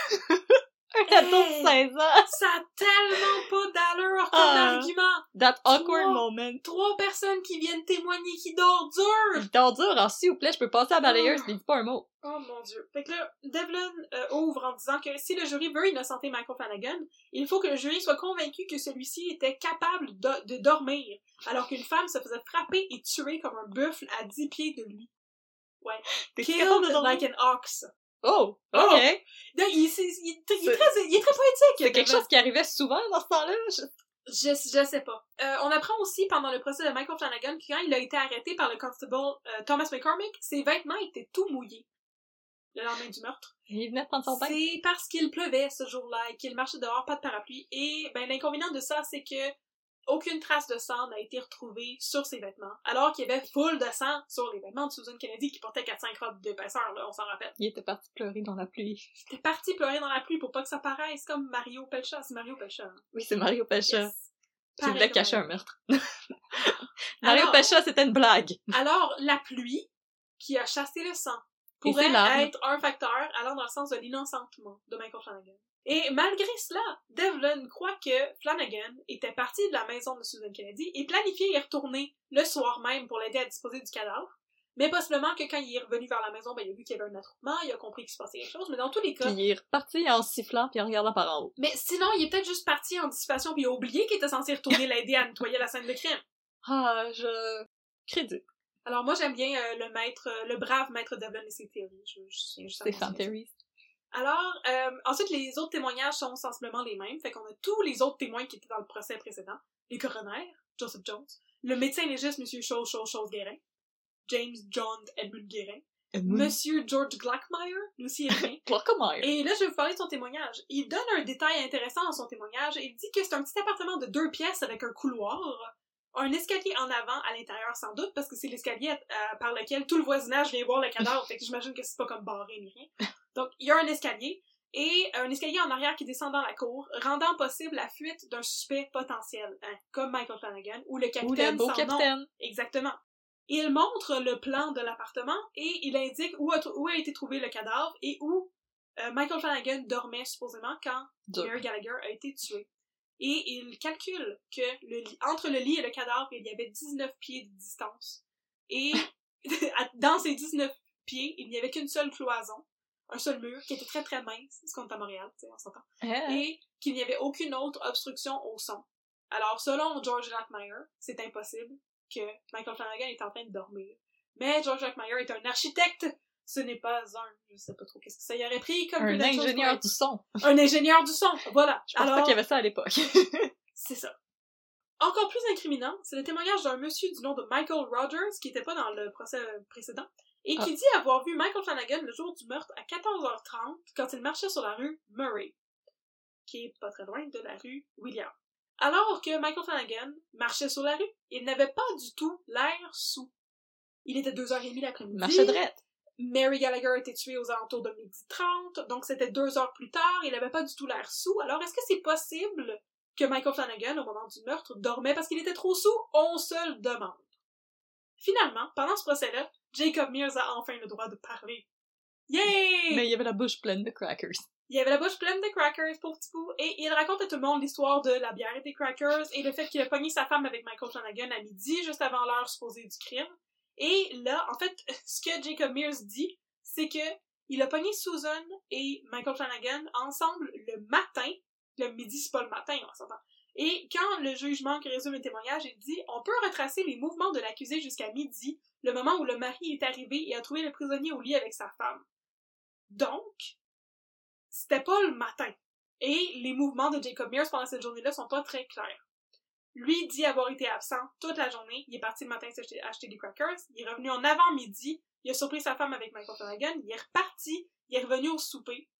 Un ado de 16 ans! Ça a tellement pas d'allure comme argument! That awkward moment. 3 personnes qui viennent témoigner qui dort dur! Il dort dur, alors s'il vous plaît, je peux passer à la balayeuse, mais il dit pas un mot. Oh mon dieu. Fait que là, Devlin ouvre en disant que si le jury veut innocenter Michael Flanagan, il faut que le jury soit convaincu que celui-ci était capable de dormir, alors qu'une femme se faisait frapper et tuer comme un buffle à 10 pieds de lui. Ouais. Killed like an ox. Oh! Ok! Il est très poétique! C'est quelque chose qui arrivait souvent dans ce temps-là? Je sais pas. On apprend aussi pendant le procès de Michael Flanagan que quand il a été arrêté par le constable Thomas McCormick, ses vêtements étaient tout mouillés. Le lendemain du meurtre. Il venait de prendre son bain. C'est parce qu'il pleuvait ce jour-là et qu'il marchait dehors, pas de parapluie. Et l'inconvénient de ça, c'est que aucune trace de sang n'a été retrouvée sur ses vêtements, alors qu'il y avait full de sang sur les vêtements de Susan Kennedy qui portait 4-5 robes d'épaisseur, là, on s'en rappelle. Il était parti pleurer dans la pluie. Il était parti pleurer dans la pluie pour pas que ça paraisse comme Mario Pelcha. C'est Mario Pelcha. Hein? Oui, c'est Mario Pelcha. Yes. Qui voulait cacher un meurtre. Mario Pelcha, c'était une blague. Alors, la pluie qui a chassé le sang pourrait être un facteur allant dans le sens de l'innocentement de Michael Flanagan. Et malgré cela, Devlin croit que Flanagan était parti de la maison de Susan Kennedy et planifiait y retourner le soir même pour l'aider à disposer du cadavre. Mais possiblement que quand il est revenu vers la maison, il a vu qu'il y avait un attroupement, il a compris qu'il se passait quelque chose, mais dans tous les cas... Puis il est reparti en sifflant puis en regardant par en haut. Mais sinon, il est peut-être juste parti en dissipation puis il a oublié qu'il était censé retourner l'aider à nettoyer la scène de crime. Je crédite. Alors moi, j'aime bien le brave maître Devlin et ses théories. C'est fan theories. Alors, ensuite, les autres témoignages sont sensiblement les mêmes. Fait qu'on a tous les autres témoins qui étaient dans le procès précédent. Les coronaires, Joseph Jones. Le médecin légiste, Monsieur Chose-Guérin. James John Edmund Guérin. Monsieur George Glackmeyer, lui aussi est bien. Glackmeyer. Et là, je vais vous parler de son témoignage. Il donne un détail intéressant dans son témoignage. Il dit que c'est un petit appartement de 2 pièces avec un couloir, un escalier en avant à l'intérieur sans doute, parce que c'est l'escalier par lequel tout le voisinage vient voir le cadavre, fait que j'imagine que c'est pas comme barré ni rien. Donc, il y a un escalier, et un escalier en arrière qui descend dans la cour, rendant possible la fuite d'un suspect potentiel, hein, comme Michael Flanagan, ou le capitaine ou le beau capitaine. Nom. Exactement. Il montre le plan de l'appartement, et il indique où a été trouvé le cadavre, et où Michael Flanagan dormait supposément quand Mary Gallagher a été tué. Et il calcule que entre le lit et le cadavre, il y avait 19 pieds de distance. Et dans ces 19 pieds, il n'y avait qu'une seule cloison, un seul mur, qui était très très mince, parce qu'on est à Montréal, tu sais, on s'entend, Ah. et qu'il n'y avait aucune autre obstruction au son. Alors, selon George Lackmeyer, c'est impossible que Michael Flanagan est en train de dormir. Mais George Lackmeyer est un architecte, ce n'est pas je sais pas trop qu'est-ce que ça y aurait pris comme Un credentials ingénieur pour du son. être un ingénieur du son, voilà. Je pense pas qu'il y avait ça à l'époque. C'est ça. Encore plus incriminant, c'est le témoignage d'un monsieur du nom de Michael Rogers, qui était pas dans le procès précédent, et qui dit avoir vu Michael Flanagan le jour du meurtre à 14h30 quand il marchait sur la rue Murray, qui est pas très loin de la rue William. Alors que Michael Flanagan marchait sur la rue, il n'avait pas du tout l'air saoul. Il était 2h30 l'après-midi. Marchait drette. Mary Gallagher a été tuée aux alentours de 12h30, donc c'était 2 heures plus tard, il n'avait pas du tout l'air saoul. Alors est-ce que c'est possible que Michael Flanagan, au moment du meurtre, dormait parce qu'il était trop saoul? On se le demande. Finalement, pendant ce procès-là, Jacob Mears a enfin le droit de parler. Yay! Mais il y avait la bouche pleine de crackers. Il avait la bouche pleine de crackers, pauvre petit pou, et il raconte à tout le monde l'histoire de la bière et des crackers, et le fait qu'il a pogné sa femme avec Michael Flanagan à midi, juste avant l'heure supposée du crime. Et là, en fait, ce que Jacob Mears dit, c'est que il a pogné Susan et Michael Flanagan ensemble le matin. Le midi, c'est pas le matin, on s'entend. Et quand le juge Monk résume le témoignage, il dit « On peut retracer les mouvements de l'accusé jusqu'à midi, le moment où le mari est arrivé et a trouvé le prisonnier au lit avec sa femme. » Donc, c'était pas le matin. Et les mouvements de Jacob Mears pendant cette journée-là sont pas très clairs. Lui dit avoir été absent toute la journée. Il est parti le matin acheter des crackers. Il est revenu en avant-midi. Il a surpris sa femme avec Michael Flanagan. Il est reparti. Il est revenu au souper.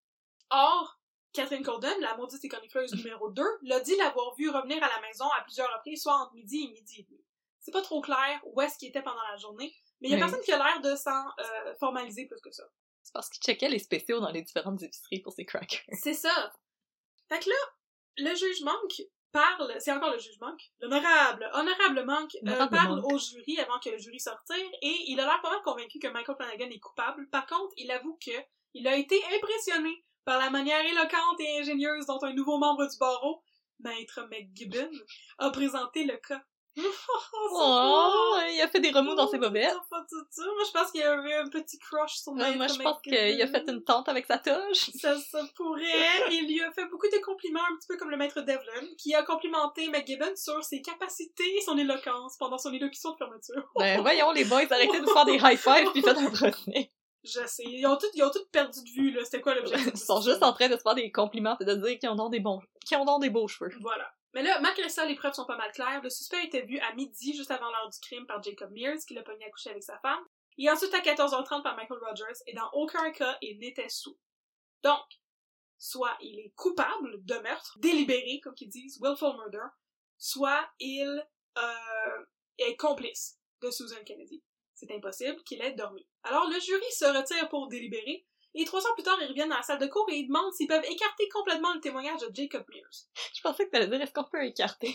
Or, Catherine Corden, la maudite écornifleuse numéro 2, l'a dit l'avoir vu revenir à la maison à plusieurs reprises, soit entre midi et midi et demi. C'est pas trop clair où est-ce qu'il était pendant la journée, mais il y a personne qui a l'air de s'en formaliser plus que ça. C'est parce qu'il checkait les spéciaux dans les différentes épiceries pour ses crackers. C'est ça. Fait que là, le juge Monk parle, c'est encore le juge Monk, honorable Monk parle au jury avant que le jury sorte et il a l'air pas mal convaincu que Michael Flanagan est coupable. Par contre, il avoue que il a été impressionné par la manière éloquente et ingénieuse dont un nouveau membre du barreau, Maître McGibbon, a présenté le cas. Il a fait des remous dans ses bobettes. Moi, je pense qu'il y avait un petit crush sur Maître McGibbon. Moi, je pense qu'il a fait une tente avec sa toge. Ça pourrait. Il lui a fait beaucoup de compliments, un petit peu comme le Maître Devlin, qui a complimenté McGibbon sur ses capacités et son éloquence pendant son élocution de fermeture. Ben, voyons, les boys, arrêtez de faire des high-fives pis faites un procès. Je sais. Ils ont tous perdu de vue, là. C'était quoi l'objectif? Ils sont juste en train de se faire des compliments et de dire qu'ils ont des beaux cheveux. Voilà. Mais là, malgré ça, les preuves sont pas mal claires. Le suspect a été vu à midi, juste avant l'heure du crime, par Jacob Mears, qui l'a pogné à coucher avec sa femme, et ensuite à 14h30 par Michael Rogers, et dans aucun cas, il n'était sous. Donc, soit il est coupable de meurtre, délibéré, comme qu'ils disent, willful murder, soit il est complice de Susan Kennedy. C'est impossible qu'il ait dormi. Alors, le jury se retire pour délibérer, et 3 ans plus tard, ils reviennent dans la salle de cours et ils demandent s'ils peuvent écarter complètement le témoignage de Jacob Mears. Je pensais que t'allais dire, est-ce qu'on peut écarter?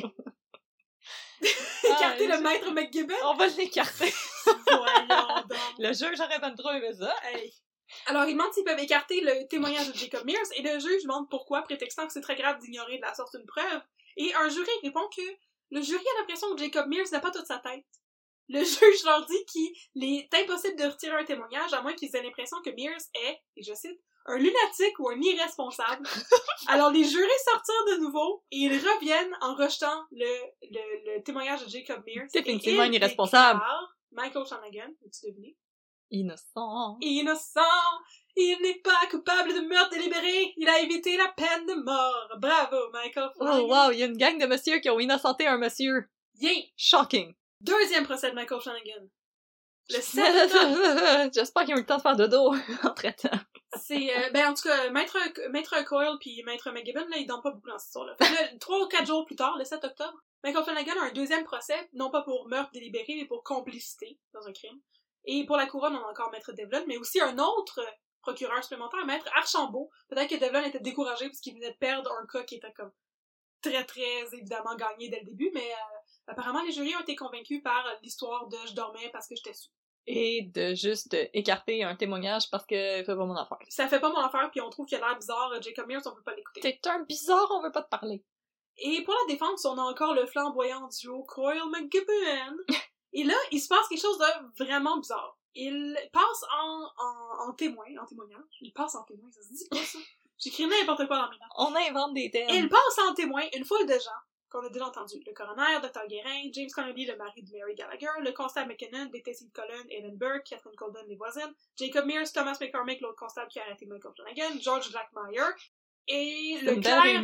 Écarter le Maître McGibbon? On va l'écarter. Voyons donc. Le juge aurait pas trop aimé ça. Hey. Alors, ils demandent s'ils peuvent écarter le témoignage de Jacob Mears, et le juge demande pourquoi, prétextant que c'est très grave d'ignorer de la sorte une preuve. Et un jury répond que le jury a l'impression que Jacob Mears n'a pas toute sa tête. Le juge leur dit qu'il est impossible de retirer un témoignage à moins qu'ils aient l'impression que Mears est, et je cite, un lunatique ou un irresponsable. Alors les jurés sortirent de nouveau et ils reviennent en rejetant le témoignage de Jacob Mears. C'est définitivement un irresponsable. Michael Flanagan, as-tu deviné? Innocent. Innocent! Il n'est pas coupable de meurtre délibéré! Il a évité la peine de mort! Bravo, Michael Flanagan! Oh wow, il y a une gang de messieurs qui ont innocenté un monsieur. Yeah! Shocking. Deuxième procès de Michael Flanagan. Le 7 octobre. J'espère qu'ils ont eu le temps de faire dodo entre-temps. C'est, en tout cas, Maître Coyle pis Maître McGibbon, là, ils donnent pas beaucoup dans cette histoire-là. Fait que 3 ou 4 jours plus tard, le 7 octobre, Michael Flanagan a un deuxième procès, non pas pour meurtre délibéré, mais pour complicité dans un crime. Et pour la couronne, on a encore Maître Devlin, mais aussi un autre procureur supplémentaire, Maître Archambault. Peut-être que Devlin était découragé parce qu'il venait de perdre un cas qui était comme très, très évidemment gagné dès le début, mais apparemment, les jurys ont été convaincus par l'histoire de « je dormais parce que j'étais sous ». Et de juste écarter un témoignage parce que ça fait pas mon affaire. Ça fait pas mon affaire, puis on trouve qu'il a l'air bizarre. Jacob Mears, on peut pas l'écouter. T'es un bizarre, on veut pas te parler. Et pour la défense, on a encore le flamboyant duo Coyle-McGibbon. Et là, il se passe quelque chose de vraiment bizarre. il passe en témoignage. Il passe en témoin, ça se dit pas ça? J'écris n'importe quoi dans mes notes. On invente des thèmes. Il passe en témoin une foule de gens qu'on a déjà entendus. Le coroner, Dr. Guérin, James Connolly, le mari de Mary Gallagher, le constable McKinnon, Détective Cullen, Ellen Burke, Catherine Colden, les voisines, Jacob Mears, Thomas McCormick, l'autre constable qui a arrêté Michael Flanagan, George Blackmeyer, et le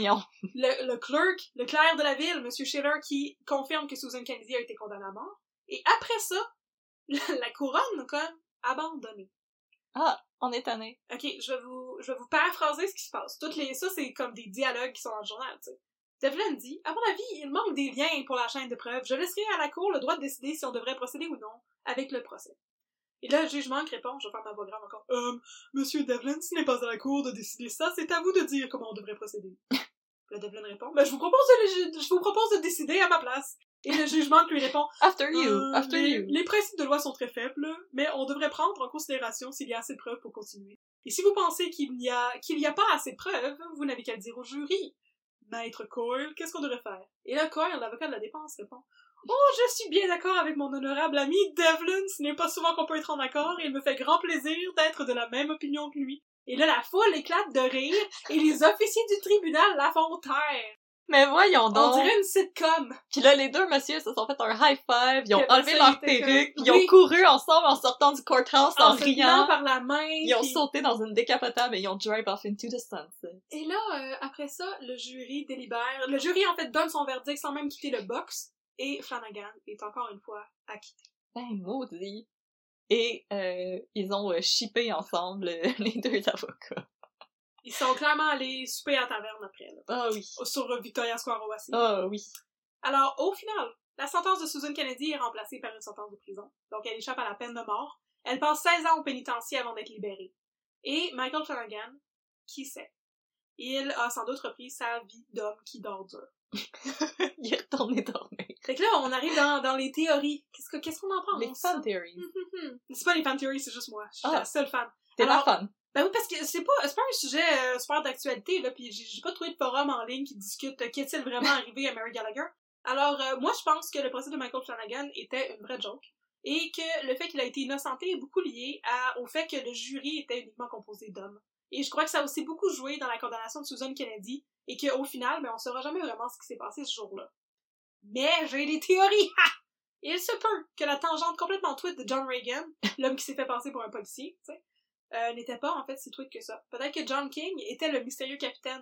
clerc de la ville, M. Schiller, qui confirme que Susan Kennedy a été condamnée à mort. Et après ça, la couronne a quand même abandonné. Ah, on est tanné. Ok, je vais vous paraphraser ce qui se passe. Ça, c'est comme des dialogues qui sont dans le journal, tu sais. Devlin dit, à mon avis, il manque des liens pour la chaîne de preuves. Je laisserai à la cour le droit de décider si on devrait procéder ou non avec le procès. Et là, le juge Monk répond, je vais faire ma voix grave encore, Monsieur Devlin, ce n'est pas à la cour de décider ça, c'est à vous de dire comment on devrait procéder. Le Devlin répond, je vous propose de décider à ma place. Et le juge Monk lui répond, After you. Les principes de loi sont très faibles, mais on devrait prendre en considération s'il y a assez de preuves pour continuer. Et si vous pensez qu'il n'y a pas assez de preuves, vous n'avez qu'à le dire au jury. Maître Coyle, qu'est-ce qu'on devrait faire? Et là, Coyle, l'avocat de la défense, répond, je suis bien d'accord avec mon honorable ami Devlin, ce n'est pas souvent qu'on peut être en accord, et il me fait grand plaisir d'être de la même opinion que lui. Et là, la foule éclate de rire, et les officiers du tribunal la font taire. Mais voyons donc! On dirait une sitcom! Pis là, les deux messieurs se sont fait un high five, ils ont enlevé ça, leur perruque, ils ont couru ensemble en sortant du courthouse en se riant. tenant par la main. Ils ont sauté dans une décapotable et ils ont drive off into the sunset. Et là, après ça, le jury délibère. Le jury, en fait, donne son verdict sans même quitter le box. Et Flanagan est encore une fois acquitté. Ben, maudit! Et ils ont shippé ensemble les deux avocats. Ils sont clairement allés souper à la taverne après, là. Ah oui. Sur Victoria Square au Washington. Ah oui. Alors, au final, la sentence de Susan Kennedy est remplacée par une sentence de prison. Donc, elle échappe à la peine de mort. Elle passe 16 ans au pénitencier avant d'être libérée. Et Michael Flanagan, qui sait? Il a sans doute repris sa vie d'homme qui dort dur. Il est retourné dormir. Fait que là, on arrive dans les théories. Qu'est-ce qu'on en pense? Les fan theories. C'est pas les fan theories, c'est juste moi. Je suis la seule fan. T'es la fan. Ben oui, parce que c'est pas un sujet super d'actualité, là, pis j'ai pas trouvé de forum en ligne qui discute qu'est-il vraiment arrivé à Mary Gallagher. Alors, moi, je pense que le procès de Michael Flanagan était une vraie joke, et que le fait qu'il a été innocenté est beaucoup lié au fait que le jury était uniquement composé d'hommes. Et je crois que ça a aussi beaucoup joué dans la condamnation de Susan Kennedy, et qu'au final, on saura jamais vraiment ce qui s'est passé ce jour-là. Mais j'ai des théories! Ha! Il se peut que la tangente complètement tweet de John Reagan, l'homme qui s'est fait passer pour un policier, tu sais, n'était pas en fait si tweet que ça. Peut-être que John King était le mystérieux capitaine.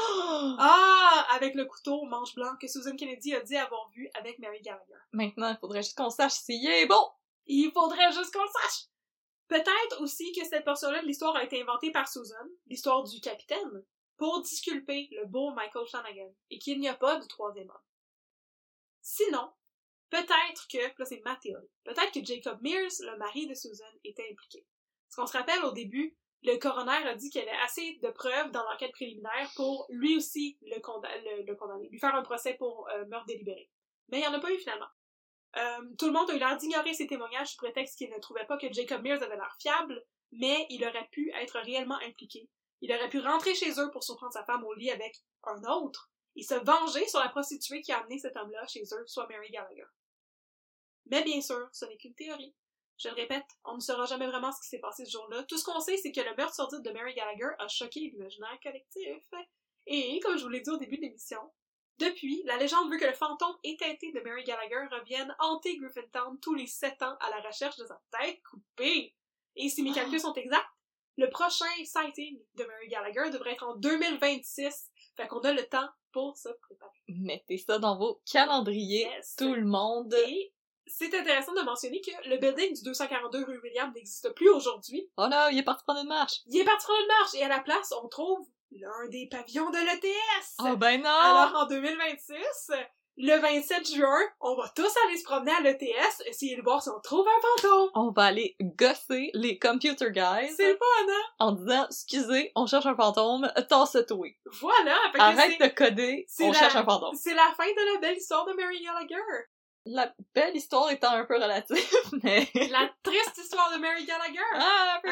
Avec le couteau au manche blanc que Susan Kennedy a dit avoir vu avec Mary Gallagher. Maintenant, il faudrait juste qu'on sache s'il est bon! Il faudrait juste qu'on sache! Peut-être aussi que cette portion-là de l'histoire a été inventée par Susan, l'histoire du capitaine, pour disculper le beau Michael Flanagan, et qu'il n'y a pas de troisième homme. Sinon, peut-être que, là c'est ma théorie, peut-être que Jacob Mears, le mari de Susan, était impliqué. Parce qu'on se rappelle, au début, le coroner a dit qu'il y avait assez de preuves dans l'enquête préliminaire pour lui aussi le condamner, lui faire un procès pour meurtre délibéré. Mais il n'y en a pas eu finalement. Tout le monde a eu l'air d'ignorer ces témoignages sous prétexte qu'il ne trouvait pas que Jacob Mears avait l'air fiable, mais il aurait pu être réellement impliqué. Il aurait pu rentrer chez eux pour surprendre sa femme au lit avec un autre et se venger sur la prostituée qui a amené cet homme-là chez eux, soit Mary Gallagher. Mais bien sûr, ce n'est qu'une théorie. Je le répète, on ne saura jamais vraiment ce qui s'est passé ce jour-là. Tout ce qu'on sait, c'est que le meurtre sordide de Mary Gallagher a choqué l'imaginaire collectif. Et, comme je vous l'ai dit au début de l'émission, depuis, la légende veut que le fantôme éteinté de Mary Gallagher revienne hanter Griffintown tous les 7 ans à la recherche de sa tête coupée. Et si mes calculs sont exacts, le prochain sighting de Mary Gallagher devrait être en 2026. Fait qu'on a le temps pour se préparer. Mettez ça dans vos calendriers, yes. Tout le monde. Et c'est intéressant de mentionner que le building du 242 rue William n'existe plus aujourd'hui. Oh non, il est parti prendre une marche. Il est parti prendre une marche, et à la place, on trouve l'un des pavillons de l'ETS. Oh ben non! Alors, en 2026, le 27 juin, on va tous aller se promener à l'ETS, essayer de voir si on trouve un fantôme. On va aller gosser les computer guys. C'est fun, hein? En disant, excusez, on cherche un fantôme, tasse-toi. Voilà! Arrête de coder, on cherche un fantôme. C'est la fin de la belle histoire de Mary Gallagher. La belle histoire étant un peu relative, mais... La triste histoire de Mary Gallagher! Ah,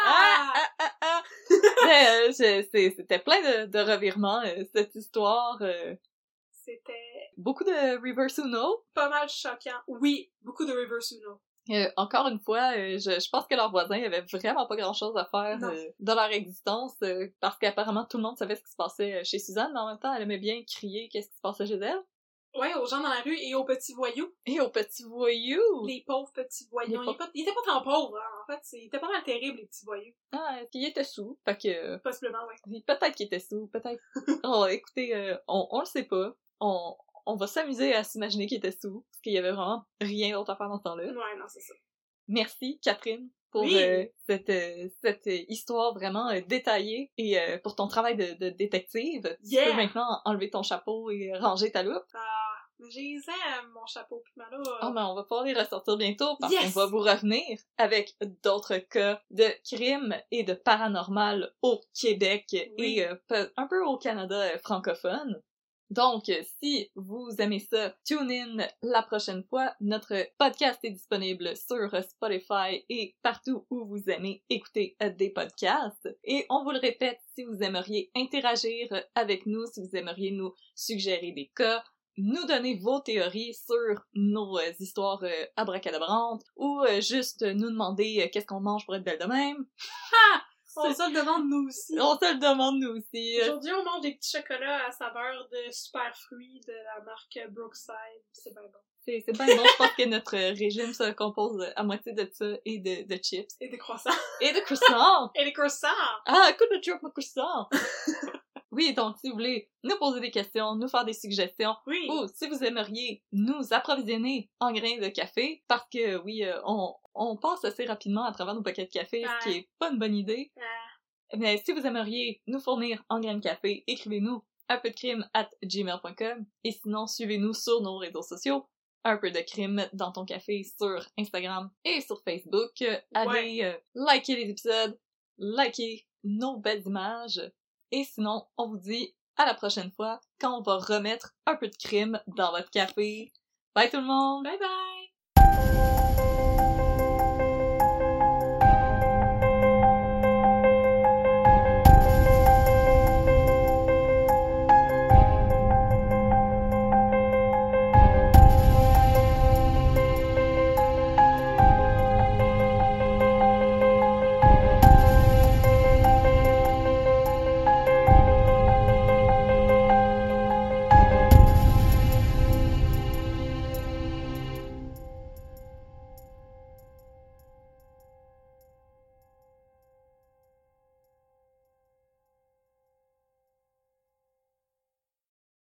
un peu mais c'était plein de revirements, cette histoire. C'était... Beaucoup de reverse Uno. Pas mal choquant. Oui, beaucoup de reverse Uno. Encore une fois, je pense que leurs voisins avaient vraiment pas grand-chose à faire dans leur existence, parce qu'apparemment tout le monde savait ce qui se passait chez Suzanne, mais en même temps, elle aimait bien crier qu'est-ce qui se passait chez elle. Ouais, aux gens dans la rue et aux petits voyous. Et aux petits voyous! Les pauvres petits voyous. Ils étaient pas tant pauvres, hein, en fait. Ils étaient pas mal terribles, les petits voyous. Ah, puis ils étaient sous, fait que... Possiblement, ouais. Peut-être qu'ils étaient sous, peut-être... Oh, écoutez, on le sait pas. On va s'amuser à s'imaginer qu'ils étaient sous, parce qu'il y avait vraiment rien d'autre à faire dans ce temps-là. Ouais, non, c'est ça. Merci, Catherine, pour cette histoire vraiment détaillée et pour ton travail de détective. Yeah! Tu peux maintenant enlever ton chapeau et ranger ta loupe. Ah, j'ai mon chapeau pis ma loupe. Oh, mais on va pouvoir les ressortir bientôt parce Yes! qu'on va vous revenir avec d'autres cas de crimes et de paranormal au Québec et un peu au Canada francophone. Donc, si vous aimez ça, tune in la prochaine fois. Notre podcast est disponible sur Spotify et partout où vous aimez écouter des podcasts. Et on vous le répète, si vous aimeriez interagir avec nous, si vous aimeriez nous suggérer des cas, nous donner vos théories sur nos histoires abracadabrantes ou juste nous demander qu'est-ce qu'on mange pour être belle de même. Ha! On se le demande nous aussi. On se le demande nous aussi. Aujourd'hui, on mange des petits chocolats à saveur de super fruits de la marque Brookside. C'est bien bon. C'est bien bon. Je pense que notre régime se compose à moitié de ça et de chips. Et des croissants. Et de croissants! Et des croissants! Ah, écoute le drop mon croissant! Oui, donc si vous voulez nous poser des questions, nous faire des suggestions, oui. Ou si vous aimeriez nous approvisionner en grains de café, parce que oui, on passe assez rapidement à travers nos paquets de café, ce qui est pas une bonne idée. Mais si vous aimeriez nous fournir en grains de café, écrivez-nous unpeudecrime@gmail.com et sinon suivez-nous sur nos réseaux sociaux. Un peu de crime dans ton café sur Instagram et sur Facebook. Allez liker les épisodes, liker nos belles images. Et sinon, on vous dit à la prochaine fois quand on va remettre un peu de crime dans votre café. Bye tout le monde! Bye bye!